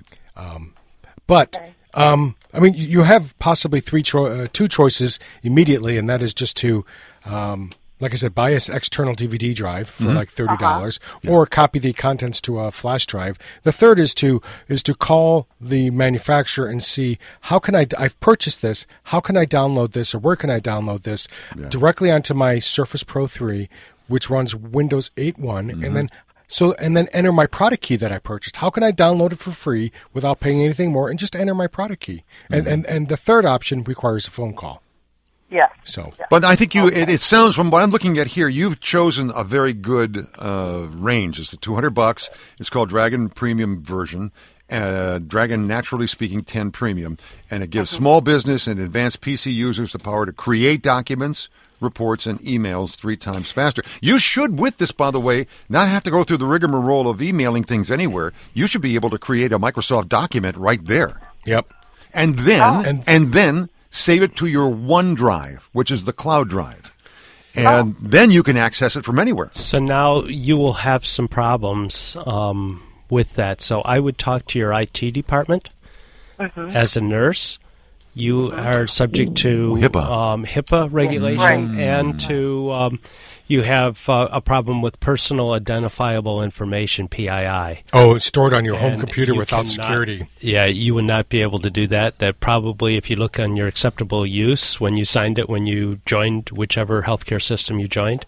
But I mean, you have possibly two choices immediately, and that is just to, like I said, buy an external DVD drive for like $30, or copy the contents to a flash drive. The third is to call the manufacturer and see I've purchased this. How can I download this, or where can I download this directly onto my Surface Pro 3, which runs Windows 8.1, and then enter my product key that I purchased. How can I download it for free without paying anything more, and just enter my product key? And the third option requires a phone call. Yeah. But I think it sounds, from what I'm looking at here, you've chosen a very good range. It's the $200. It's called Dragon Premium version, Dragon Naturally Speaking 10 Premium, and it gives small business and advanced PC users the power to create documents, reports, and emails 3 times faster. You should, with this, by the way, not have to go through the rigmarole of emailing things anywhere. You should be able to create a Microsoft document right there. Yep. And then save it to your OneDrive, which is the cloud drive. And then you can access it from anywhere. So now you will have some problems with that. So I would talk to your IT department. As a nurse, you are subject to HIPAA regulation, and to you have a problem with personal identifiable information, PII. Oh, it's stored on your home computer without security. Yeah, you would not be able to do that. That probably, if you look on your acceptable use when you signed it, when you joined whichever healthcare system you joined,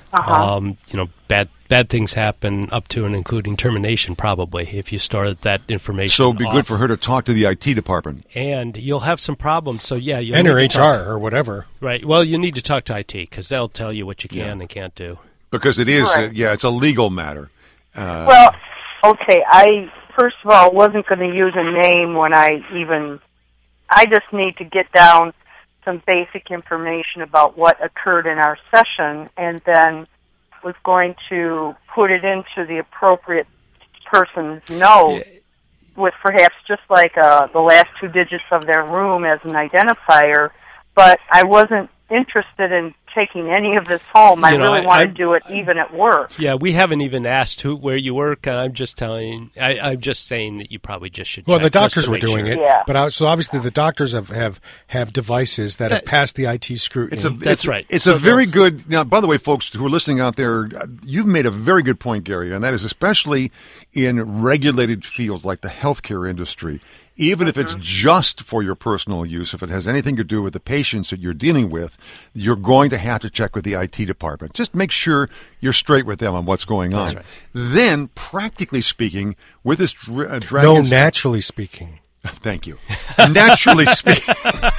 bad things happen up to and including termination, probably, if you store that information. So it'd be good for her to talk to the IT department. And you'll have some problems. So, yeah. And her HR or whatever. Right. Well, you need to talk to IT because they'll tell you what you can and can't do. Because it is, it's a legal matter. Well, okay, I, first of all, wasn't going to use a name when I just need to get down some basic information about what occurred in our session, and then was going to put it into the appropriate person's note with perhaps just like the last 2 digits of their room as an identifier, but I wasn't interested in taking any of this home. I really want to do it even at work. Yeah, we haven't even asked where you work, and I'm just saying that you probably just should. Well, the doctors were doing it, but so obviously the doctors have devices that have passed the IT scrutiny. That's right. It's a very good. Now, by the way, folks who are listening out there, you've made a very good point, Gary, and that is especially in regulated fields like the healthcare industry. Even if it's just for your personal use, if it has anything to do with the patients that you're dealing with, you're going to have to check with the IT department. Just make sure you're straight with them on what's going on. Right. Then, practically speaking, with this Dragon... No, naturally speaking. Thank you. Naturally speaking.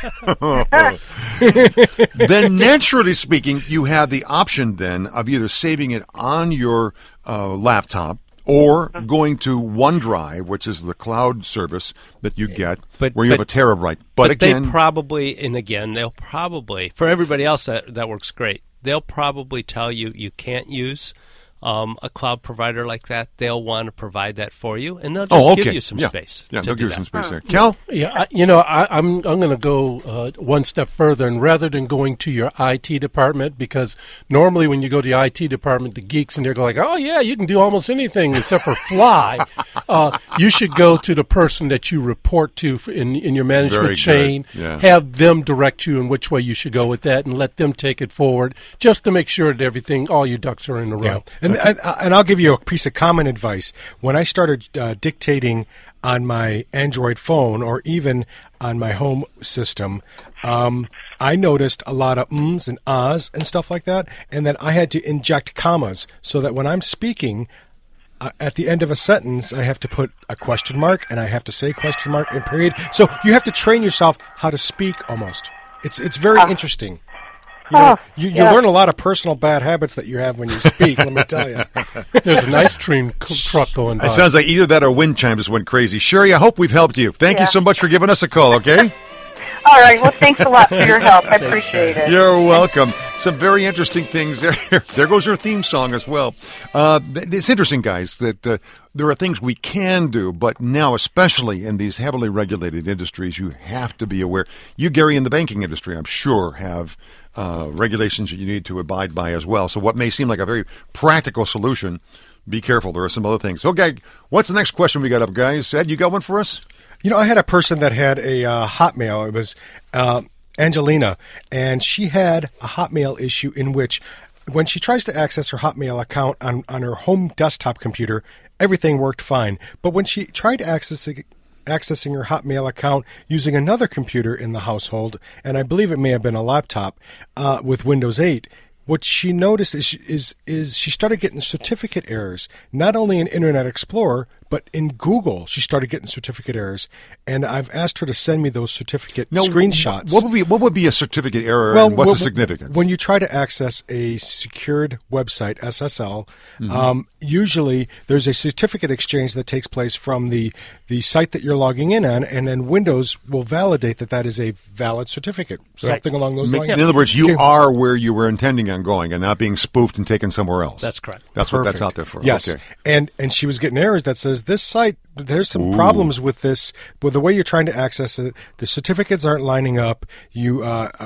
Then, naturally speaking, you have the option then of either saving it on your laptop, or going to OneDrive, which is the cloud service that you get, where you have a terabyte. But again, they'll probably, for everybody else that works great, they'll probably tell you can't use a cloud provider like that, they'll want to provide that for you, and they'll just give you some space. Yeah, they'll give you some space there. Cal? Yeah, I'm going to go one step further, and rather than going to your IT department, because normally when you go to the IT department, the geeks in there go like, oh, yeah, you can do almost anything except for fly. You should go to the person that you report to in your management chain, have them direct you in which way you should go with that, and let them take it forward, just to make sure that all your ducks are in a row. And I'll give you a piece of common advice. When I started dictating on my Android phone or even on my home system, I noticed a lot of ums and ahs and stuff like that, and then I had to inject commas so that when I'm speaking, at the end of a sentence, I have to put a question mark, and I have to say question mark and period. So you have to train yourself how to speak almost. It's very interesting. You learn a lot of personal bad habits that you have when you speak, let me tell you. There's a nice train truck going by. It sounds like either that or wind chimes went crazy. Sherry, I hope we've helped you. Thank you so much for giving us a call, okay? All right. Well, thanks a lot for your help. I appreciate it. You're welcome. Some very interesting things there. There goes your theme song as well. It's interesting, guys, that there are things we can do, but now, especially in these heavily regulated industries, you have to be aware. You, Gary, in the banking industry, I'm sure, have regulations that you need to abide by as well. So what may seem like a very practical solution, be careful. There are some other things. Okay, what's the next question we got up, guys? Ed, you got one for us? I had a person that had a Hotmail. It was Angelina, and she had a Hotmail issue in which when she tries to access her Hotmail account on her home desktop computer, everything worked fine. But when she tried accessing her Hotmail account using another computer in the household, and I believe it may have been a laptop with Windows 8, what she noticed is she started getting certificate errors, not only in Internet Explorer, but in Google. She started getting certificate errors, and I've asked her to send me those certificate screenshots. What would be a certificate error, and what's the significance? When you try to access a secured website, SSL, usually there's a certificate exchange that takes place from the site that you're logging in on, and then Windows will validate that is a valid certificate, something along those lines. In other words, you are where you were intending on going and not being spoofed and taken somewhere else. That's correct. That's what that's out there for. Yes. Okay. And she was getting errors that says this site, there's some problems with this, with the way you're trying to access it. The certificates aren't lining up. You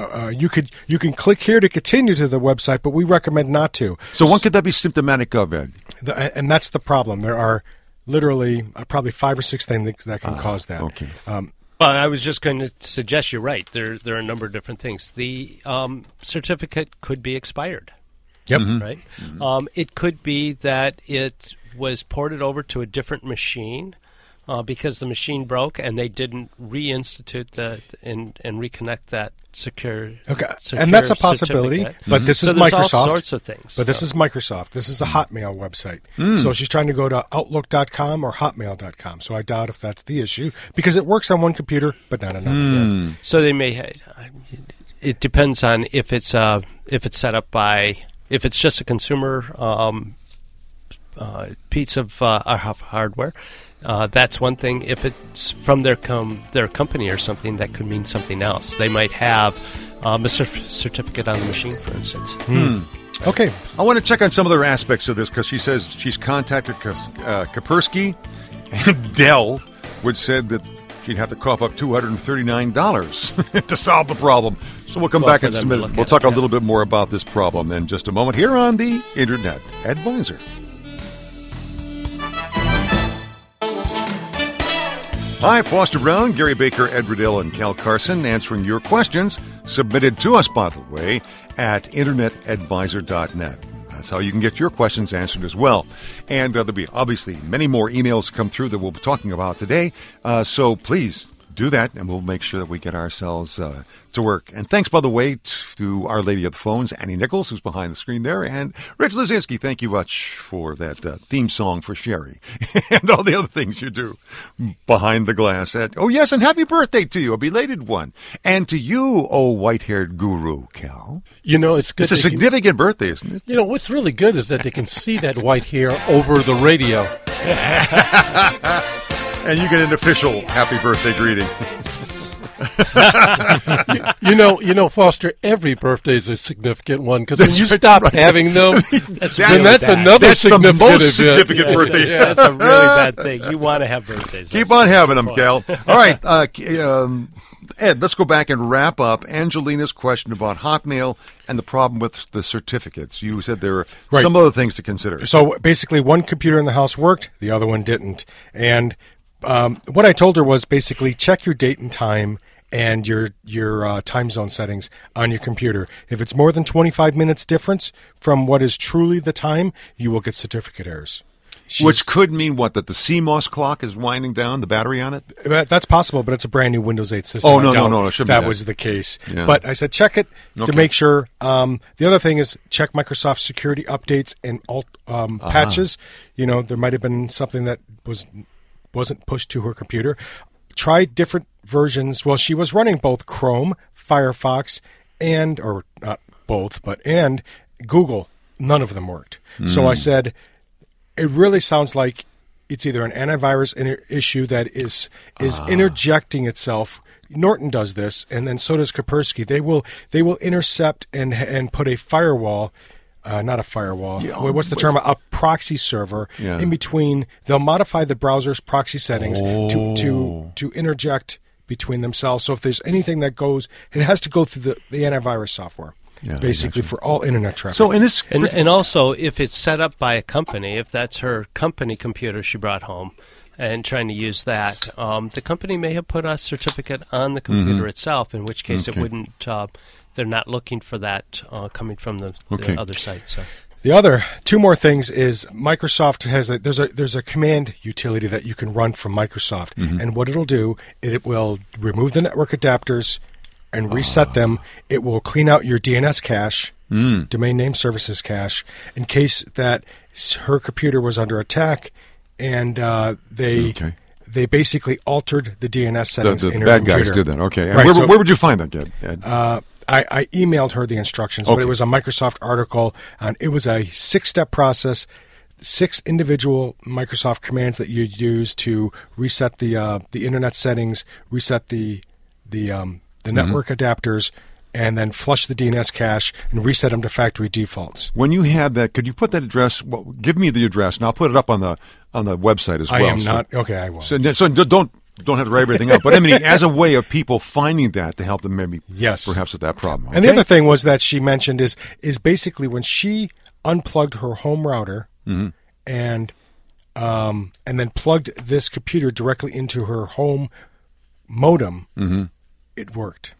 can click here to continue to the website, but we recommend not to. So what could that be symptomatic of, Ed? And that's the problem. There are literally probably 5 or 6 things that can cause that. Okay. Well, I was just going to suggest you're right. There are a number of different things. The certificate could be expired. Yep. Right. It could be that it was ported over to a different machine because the machine broke and they didn't reinstitute and reconnect that secure. Okay, and that's a possibility. But this is Microsoft. There's all sorts of things. But this is Microsoft. This is a Hotmail website. So she's trying to go to Outlook.com or Hotmail.com. So I doubt if that's the issue because it works on one computer but not another. So they may. It depends on if it's set up by. If it's just a consumer piece of hardware, that's one thing. If it's from their company or something, that could mean something else. They might have a certificate on the machine, for instance. Okay. I want to check on some other aspects of this because she says she's contacted Kaspersky and Dell, which said that she'd have to cough up $239 to solve the problem. So we'll come back and submit. We'll talk a little bit more about this problem in just a moment here on the Internet Advisor. Hi, Foster Brown, Gary Baker, Ed Riddell, and Cal Carson answering your questions submitted to us, by the way, at internetadvisor.net. That's how you can get your questions answered as well. And there'll be obviously many more emails come through that we'll be talking about today. So please do that, and we'll make sure that we get ourselves to work. And thanks, by the way, to Our Lady of the Phones, Annie Nichols, who's behind the screen there, and Rich Lazinski. Thank you much for that theme song for Sherry and all the other things you do behind the glass. Oh, yes, and happy birthday to you, a belated one. And to you, oh, white-haired guru, Cal. It's good. It's a significant birthday, isn't it? What's really good is that they can see that white hair over the radio. And you get an official happy birthday greeting. you know, Foster, every birthday is a significant one because when you stop having them, that's another significant the most significant birthday. Yeah, that's a really bad thing. You want to have birthdays. Keep on having them, Cal. All right, Ed, let's go back and wrap up Angelina's question about Hotmail and the problem with the certificates. You said there are some other things to consider. So basically, one computer in the house worked, the other one didn't. And what I told her was basically check your date and time and your time zone settings on your computer. If it's more than 25 minutes difference from what is truly the time, you will get certificate errors. Which could mean what? That the CMOS clock is winding down, the battery on it? That's possible, but it's a brand new Windows 8 system. Oh, no. It shouldn't be that was the case. Yeah. But I said check it to make sure. The other thing is check Microsoft security updates and patches. You know, there might have been something that wasn't pushed to her computer. Try different versions. Well, she was running both Chrome, Firefox, and Google. None of them worked. So I said, it really sounds like it's either an antivirus issue that is interjecting itself. Norton does this, and then so does Kaspersky. They will intercept and put a firewall, not a firewall. What's the term? A proxy server in between. They'll modify the browser's proxy settings to interject between themselves. So if there's anything that goes, it has to go through the antivirus software. Yeah, basically for all internet traffic. So and also if it's set up by a company, if that's her company computer she brought home and trying to use that, the company may have put a certificate on the computer itself, in which case it wouldn't. They're not looking for that coming from the other site. So. The other two more things is Microsoft has there's a command utility that you can run from Microsoft, and what it'll do, it will remove the network adapters and reset them. It will clean out your DNS cache, domain name services cache, in case that her computer was under attack, and they basically altered the DNS settings in her bad computer. Guys did that. Okay. And where would you find that, Ed? I emailed her the instructions, but it was a Microsoft article, and it was a 6-step process. 6 individual Microsoft commands that you use to reset the internet settings, reset the network adapters, and then flush the DNS cache and reset them to factory defaults. When you had that, could you put that address? Well, give me the address, and I'll put it up on the website as well. I am not. Okay, I will. So don't have to write everything up. But I mean, as a way of people finding that to help them maybe perhaps with that problem. Okay? And the other thing was that she mentioned is basically when she unplugged her home router and then plugged this computer directly into her home modem. It worked.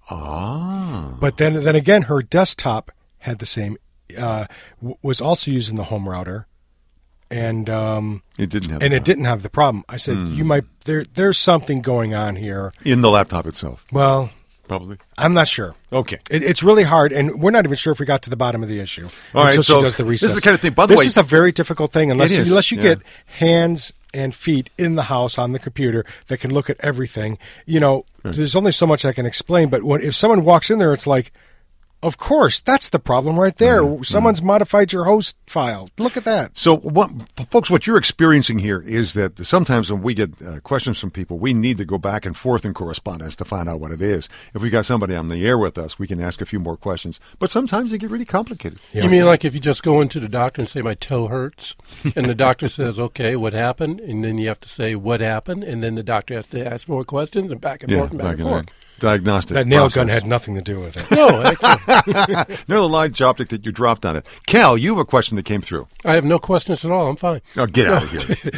But then again, her desktop had the same, was also using the home router, and it didn't have. And it didn't have the problem. I said, you might there's something going on here in the laptop itself. Well, probably. I'm not sure. Okay, it's really hard, and we're not even sure if we got to the bottom of the issue until she does the resets. This is the kind of thing. By the way, this is a very difficult thing unless you get hands and feet in the house on the computer that can look at everything. You know, there's only so much I can explain, but if someone walks in there, it's like, of course, that's the problem right there. Someone's modified your host file. Look at that. So, folks, what you're experiencing here is that sometimes when we get questions from people, we need to go back and forth in correspondence to find out what it is. If we got somebody on the air with us, we can ask a few more questions. But sometimes they get really complicated. Yeah. You mean like if you just go into the doctor and say, my toe hurts, and the doctor says, okay, what happened? And then you have to say, what happened? And then the doctor has to ask more questions and back and forth and back and forth. Diagnostic. That nail gun had nothing to do with it. No, actually. No, the large optic that you dropped on it. Cal, you have a question that came through. I have no questions at all. I'm fine. Oh, get out of here.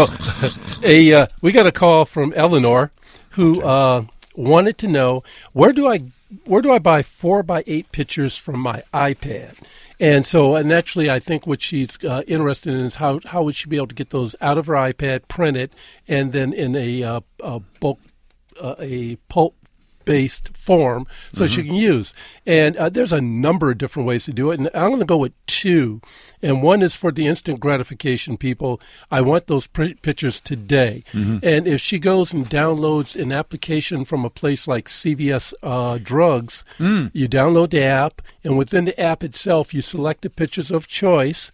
No, we got a call from Eleanor who wanted to know where do I buy 4x8 pictures from my iPad. And so naturally, I think what she's interested in is how would she be able to get those out of her iPad, print it, and then in a pulp-based form so she can use. And there's a number of different ways to do it. And I'm going to go with 2. And one is for the instant gratification people. I want those pictures today. And if she goes and downloads an application from a place like CVS Drugs, you download the app, and within the app itself, you select the pictures of choice,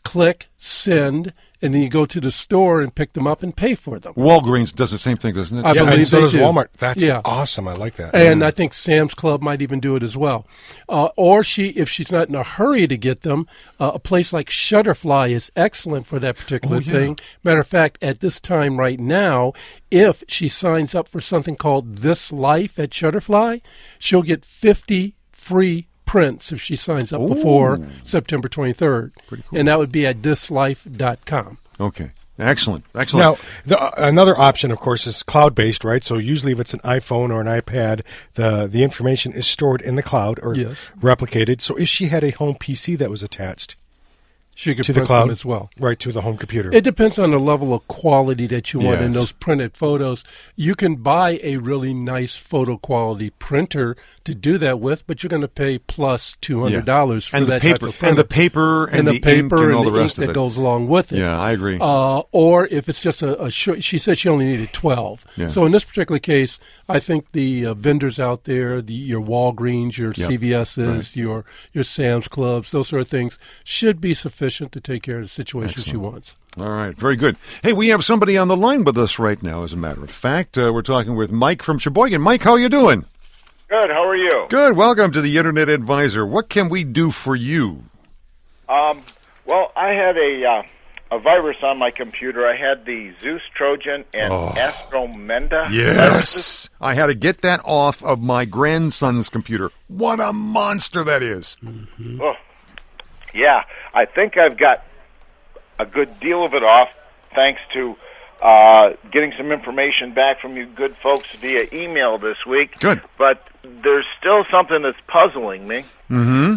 click send, and then you go to the store and pick them up and pay for them. Walgreens does the same thing, doesn't it? I believe and so they does do. Walmart. That's awesome. I like that. And I think Sam's Club might even do it as well. Or if she's not in a hurry to get them, a place like Shutterfly is excellent for that particular thing. Matter of fact, at this time right now, if she signs up for something called This Life at Shutterfly, she'll get 50 free prints if she signs up before September 23rd. Pretty cool. And that would be at thislife.com. Okay. Excellent. Excellent. Now, another option, of course, is cloud-based, right? So usually if it's an iPhone or an iPad, the information is stored in the cloud or replicated. So if she had a home PC that was attached she could to print the cloud them as well. Right, to the home computer. It depends on the level of quality that you want in those printed photos. You can buy a really nice photo quality printer to do that with, but you're going to pay plus $200 for that type of printer. And the paper and the ink and all the rest of it. That goes along with it. Yeah, I agree. Or if it's just a short, she said she only needed 12. Yeah. So in this particular case, I think the vendors out there, your Walgreens, your CVS's, your Sam's Clubs, those sort of things, should be sufficient to take care of the situation she wants. All right, very good. Hey, we have somebody on the line with us right now, as a matter of fact. We're talking with Mike from Sheboygan. Mike, how are you doing? Good, how are you? Good, welcome to the Internet Advisor. What can we do for you? Well, I had a virus on my computer. I had the Zeus Trojan and Astromenda viruses. I had to get that off of my grandson's computer. What a monster that is. Mm-hmm. Oh, yeah, I think I've got a good deal of it off thanks to getting some information back from you good folks via email this week. Good. But there's still something that's puzzling me. Mm-hmm.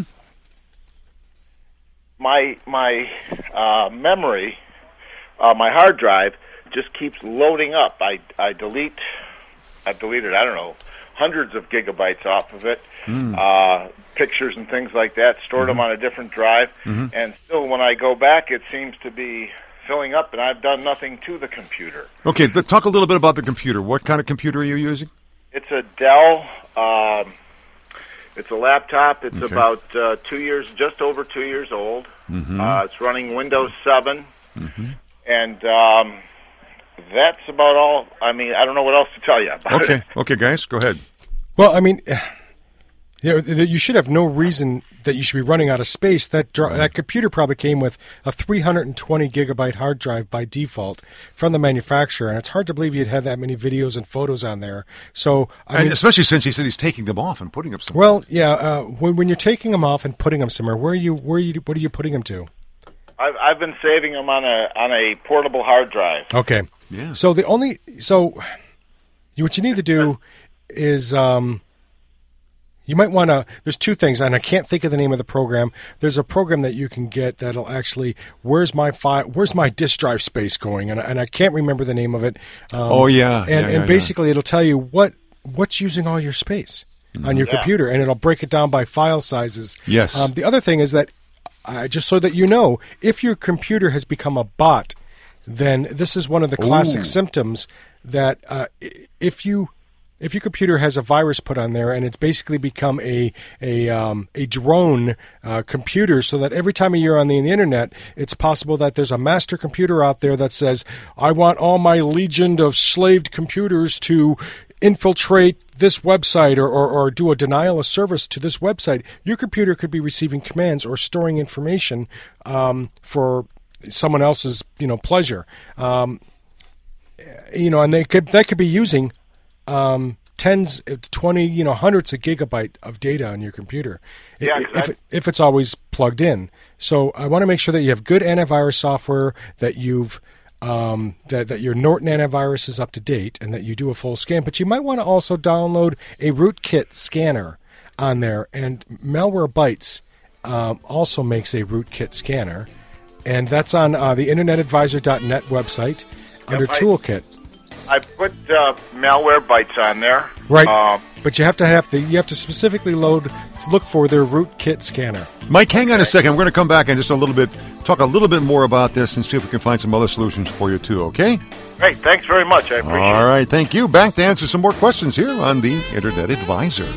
My memory, my hard drive, just keeps loading up. I've deleted, I don't know, hundreds of gigabytes off of it, pictures and things like that, stored them on a different drive, and still when I go back, it seems to be filling up, and I've done nothing to the computer. Okay, talk a little bit about the computer. What kind of computer are you using? It's a Dell. It's a laptop. It's about 2 years, just over 2 years old. It's running Windows 7, and that's about all. I mean, I don't know what else to tell you about it. Okay, guys, go ahead. Well, I mean, you should have no reason that you should be running out of space. That computer probably came with a 320 gigabyte hard drive by default from the manufacturer, and it's hard to believe you'd have that many videos and photos on there. So, I mean, especially since he said he's taking them off and putting them somewhere. Well, yeah, when you're taking them off and putting them somewhere, what are you putting them to? I've been saving them on a portable hard drive. Okay. Yeah. So what you need to do is you might want to. There's two things, and I can't think of the name of the program. There's a program that you can get that'll actually where's my disk drive space going, and I can't remember the name of it. And basically it'll tell you what's using all your space on your computer, and it'll break it down by file sizes. Yes. The other thing is that just so that you know, if your computer has become a bot, then this is one of the classic symptoms that if your computer has a virus put on there and it's basically become a drone computer, so that every time you're on the internet, it's possible that there's a master computer out there that says, I want all my legion of slaved computers to infiltrate this website or do a denial of service to this website. Your computer could be receiving commands or storing information for someone else's pleasure. And that could be using tens, 20, hundreds of gigabyte of data on your computer, if it's always plugged in. So I want to make sure that you have good antivirus software, that you've that your Norton antivirus is up to date, and that you do a full scan. But you might want to also download a rootkit scanner on there, and Malwarebytes also makes a rootkit scanner, and that's on the InternetAdvisor.net website under Toolkit. I put Malwarebytes on there. Right, but you have to specifically look for their rootkit scanner. Mike, hang on a second. We're going to come back and just talk a little bit more about this and see if we can find some other solutions for you too. Okay? Great. Thanks very much. I appreciate it. All right. Thank you. Back to answer some more questions here on the Internet Advisor.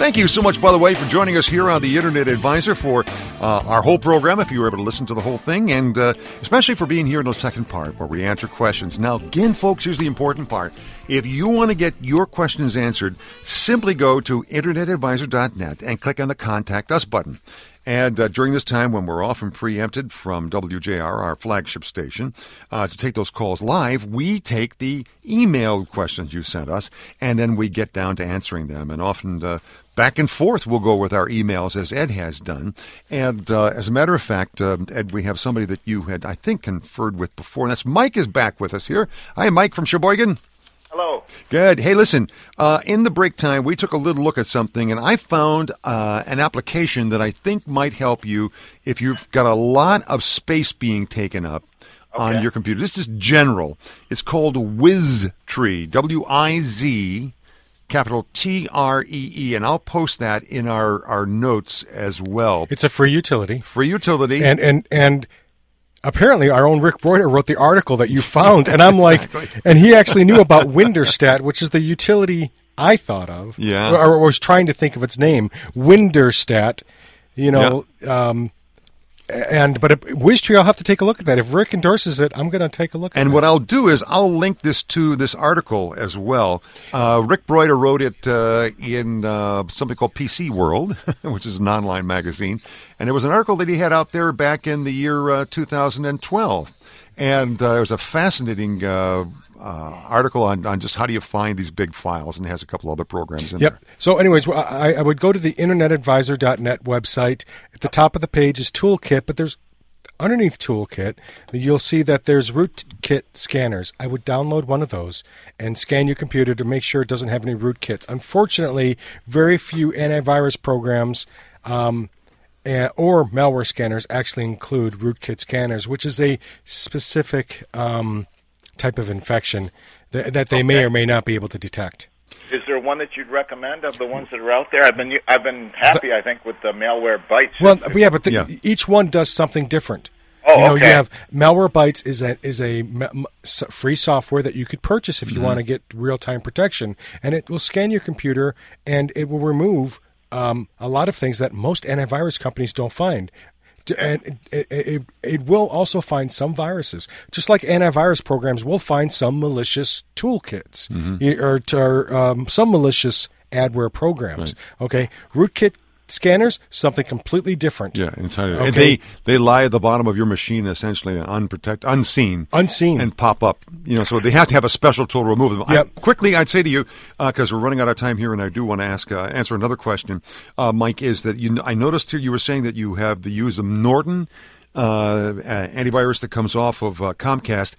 Thank you so much, by the way, for joining us here on the Internet Advisor for our whole program, if you were able to listen to the whole thing, and especially for being here in the second part where we answer questions. Now, again, folks, here's the important part. If you want to get your questions answered, simply go to internetadvisor.net and click on the Contact Us button. And during this time when we're often preempted from WJR, our flagship station, to take those calls live, we take the email questions you sent us, and then we get down to answering them. And often back and forth we'll go with our emails, as Ed has done. And as a matter of fact, Ed, we have somebody that you had, I think, conferred with before. And that's Mike is back with us here. Hi, Mike from Sheboygan. Hello. Good. Hey, listen, in the break time, we took a little look at something, and I found an application that I think might help you if you've got a lot of space being taken up on your computer. This is general. It's called WizTree, W-I-Z, capital T-R-E-E, and I'll post that in our notes as well. It's a free utility. Free utility. And apparently, our own Rick Broider wrote the article that you found, and I'm like, and he actually knew about Winderstat, which is the utility I thought of, or was trying to think of its name, Winderstat, but WizTree, I'll have to take a look at that. If Rick endorses it, I'm going to take a look at it. And what I'll do is I'll link this to this article as well. Rick Broider wrote it in something called PC World, which is an online magazine. And it was an article that he had out there back in the year 2012. And it was a fascinating article on just how do you find these big files, and it has a couple other programs in there. So anyways, I would go to the internetadvisor.net website. At the top of the page is Toolkit, but there's underneath Toolkit, you'll see that there's rootkit scanners. I would download one of those and scan your computer to make sure it doesn't have any rootkits. Unfortunately, very few antivirus programs or malware scanners actually include rootkit scanners, which is a specific type of infection that they may or may not be able to detect. Is there one that you'd recommend of the ones that are out there? I've been happy, I think, with the Malwarebytes. Well, yeah, but each one does something different. Oh, You have Malwarebytes is a free software that you could purchase if you want to get real-time protection, and it will scan your computer and it will remove a lot of things that most antivirus companies don't find. And it will also find some viruses, just like antivirus programs will find some malicious toolkits or some malicious adware programs. Right. Okay, rootkit scanners, something completely different. Yeah, entirely. Okay. And they lie at the bottom of your machine, essentially unseen, and pop up. So they have to have a special tool to remove them. Yep. Quickly, I'd say to you, because we're running out of time here, and I do want to answer another question, Mike, is that I noticed here you were saying that you have the use of Norton antivirus that comes off of Comcast.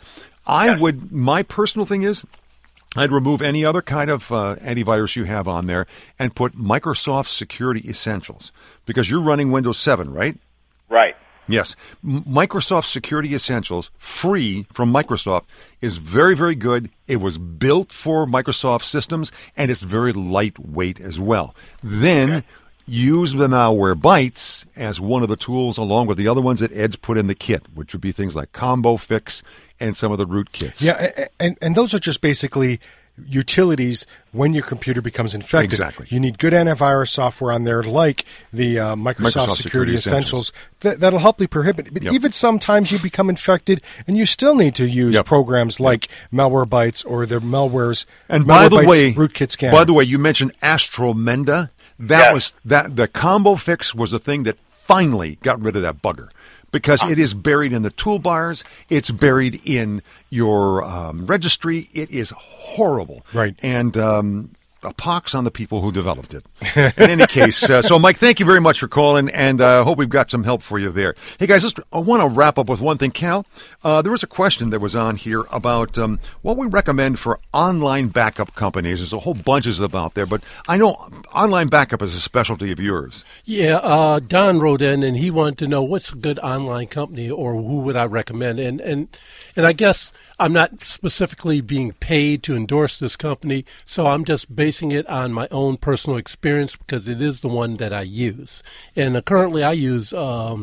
My personal thing is, I'd remove any other kind of antivirus you have on there and put Microsoft Security Essentials, because you're running Windows 7, right? Right. Yes. Microsoft Security Essentials, free from Microsoft, is very, very good. It was built for Microsoft systems, and it's very lightweight as well. Then use the Malwarebytes as one of the tools along with the other ones that Ed's put in the kit, which would be things like Combo Fix and some of the rootkits. Yeah, and those are just basically utilities when your computer becomes infected. Exactly. You need good antivirus software on there, like the Microsoft Security Essentials. That'll help you prohibit. But even sometimes you become infected, and you still need to use programs like Malwarebytes or the malwares. And by the way, rootkit scanner. By the way, you mentioned Astromenda. The Combo Fix was the thing that finally got rid of that bugger. Because it is buried in the toolbars, it's buried in your registry. It is horrible. Right. And a pox on the people who developed it. In any case, so Mike, thank you very much for calling, and I hope we've got some help for you there. Hey, guys, I want to wrap up with one thing. Cal, there was a question that was on here about what we recommend for online backup companies. There's a whole bunch of them out there, but I know online backup is a specialty of yours. Yeah, Don wrote in, and he wanted to know what's a good online company or who would I recommend. And I guess I'm not specifically being paid to endorse this company, so I'm just basing it on my own personal experience because it is the one that I use. And currently I use,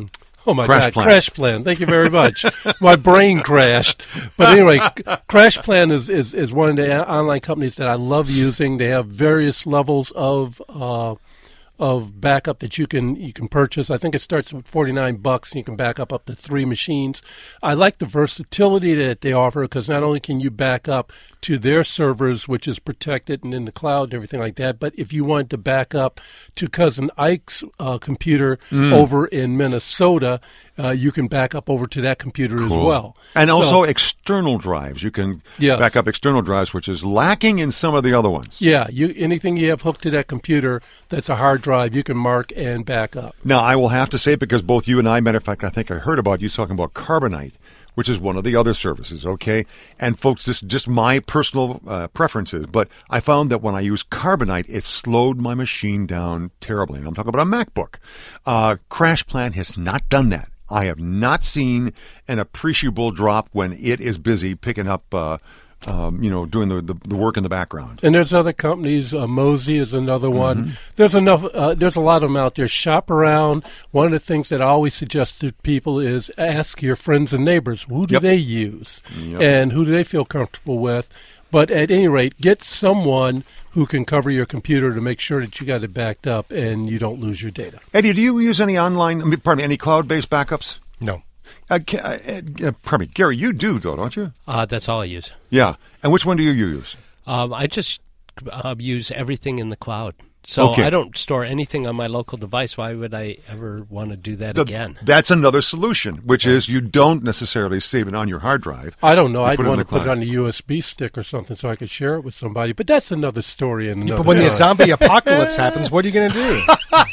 CrashPlan. Thank you very much. My brain crashed. But anyway, CrashPlan is one of the online companies that I love using. They have various levels of of backup that you can purchase. I think it starts with $49, and you can back up to 3 machines. I like the versatility that they offer because not only can you back up to their servers, which is protected and in the cloud and everything like that, but if you want to back up to Cousin Ike's computer over in Minnesota, you can back up over to that computer as well. And also external drives. You can back up external drives, which is lacking in some of the other ones. Yeah, anything you have hooked to that computer that's a hard drive, you can mark and back up. Now, I will have to say, because both you and I, matter of fact, I think I heard about you talking about Carbonite, which is one of the other services, okay? And folks, this is just my personal preferences, but I found that when I use Carbonite, it slowed my machine down terribly. And I'm talking about a MacBook. CrashPlan has not done that. I have not seen an appreciable drop when it is busy picking up, doing the work in the background. And there's other companies. Mozy is another one. There's a lot of them out there. Shop around. One of the things that I always suggest to people is ask your friends and neighbors, who do they use? And who do they feel comfortable with? But at any rate, get someone who can cover your computer to make sure that you got it backed up and you don't lose your data. Eddie, do you use any any cloud-based backups? No. Pardon me, Gary, you do, though, don't you? That's all I use. Yeah. And which one do you use? I just use everything in the cloud. So I don't store anything on my local device. Why would I ever want to do that again? That's another solution, which is you don't necessarily save it on your hard drive. I don't know. I'd want to put it on a USB stick or something so I could share it with somebody. But that's another story. But when the zombie apocalypse happens, what are you going to do?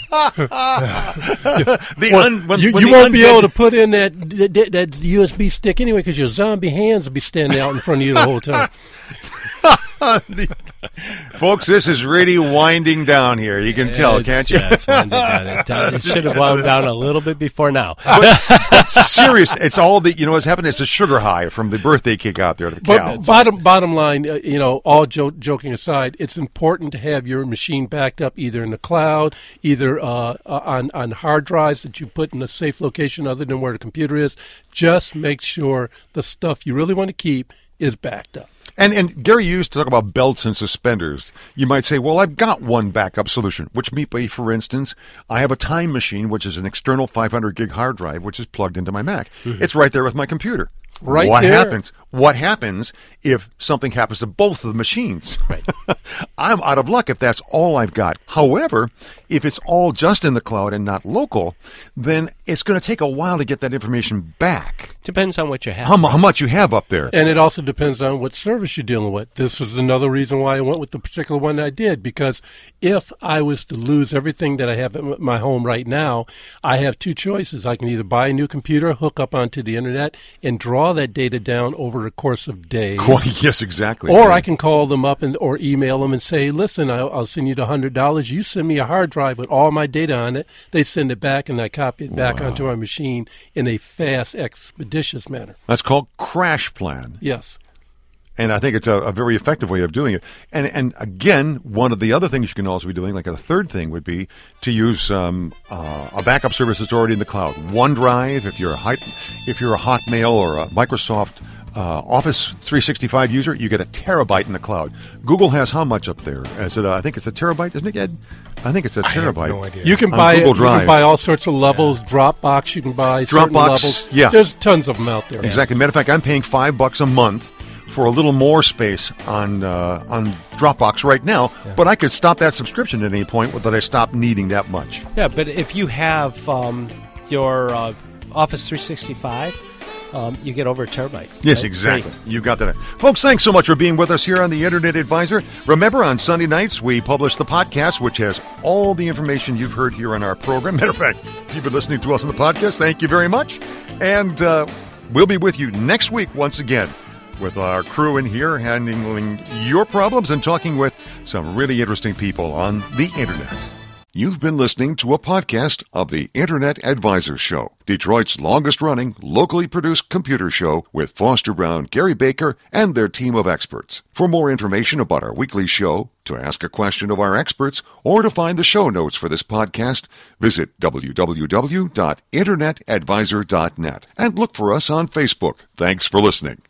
You won't be able to put in that USB stick anyway because your zombie hands will be standing out in front of you the whole time. Folks, this is really winding down here. You can tell, can't you? Yeah, it's winding down. It should have wound down a little bit before now. But serious. It's all what's happened is the sugar high from the birthday cake out there. But bottom line, all joking aside, it's important to have your machine backed up either in the cloud, either on hard drives that you put in a safe location other than where the computer is. Just make sure the stuff you really want to keep is backed up. And Gary used to talk about belts and suspenders. You might say, well, I've got one backup solution, which may be, for instance, I have a Time Machine, which is an external 500 gig hard drive, which is plugged into my Mac. It's right there with my computer. What happens if something happens to both of the machines? Right. I'm out of luck if that's all I've got. However, if it's all just in the cloud and not local, then it's going to take a while to get that information back. Depends on what you have. How much you have up there. And it also depends on what service you're dealing with. This was another reason why I went with the particular one I did, because if I was to lose everything that I have at my home right now, I have two choices. I can either buy a new computer, hook up onto the internet, and draw that data down over a course of days. Yes, exactly. Or I can call them up or email them and say, listen, I'll send you the $100. You send me a hard drive with all my data on it. They send it back, and I copy it back onto my machine in a fast, expeditious manner. That's called CrashPlan. Yes. And I think it's a very effective way of doing it. And again, one of the other things you can also be doing, like a third thing, would be to use a backup service that's already in the cloud. OneDrive, if you're a Hotmail or a Microsoft Office 365 user, you get a terabyte in the cloud. Google has how much up there? I think it's a terabyte, isn't it, Ed? I think it's a terabyte. I have no idea. You can buy all sorts of levels. Dropbox, you can buy certain levels. Yeah. There's tons of them out there. Exactly. Matter of fact, I'm paying $5 a month for a little more space on Dropbox right now, but I could stop that subscription at any point that I stop needing that much. Yeah, but if you have your Office 365, you get over a terabyte. Yes, right? exactly. You got that. Folks, thanks so much for being with us here on the Internet Advisor. Remember, on Sunday nights, we publish the podcast, which has all the information you've heard here on our program. Matter of fact, if you've been listening to us on the podcast, thank you very much. And we'll be with you next week once again with our crew in here handling your problems and talking with some really interesting people on the Internet. You've been listening to a podcast of the Internet Advisor Show, Detroit's longest-running, locally produced computer show with Foster Brown, Gary Baker, and their team of experts. For more information about our weekly show, to ask a question of our experts, or to find the show notes for this podcast, visit www.internetadvisor.net and look for us on Facebook. Thanks for listening.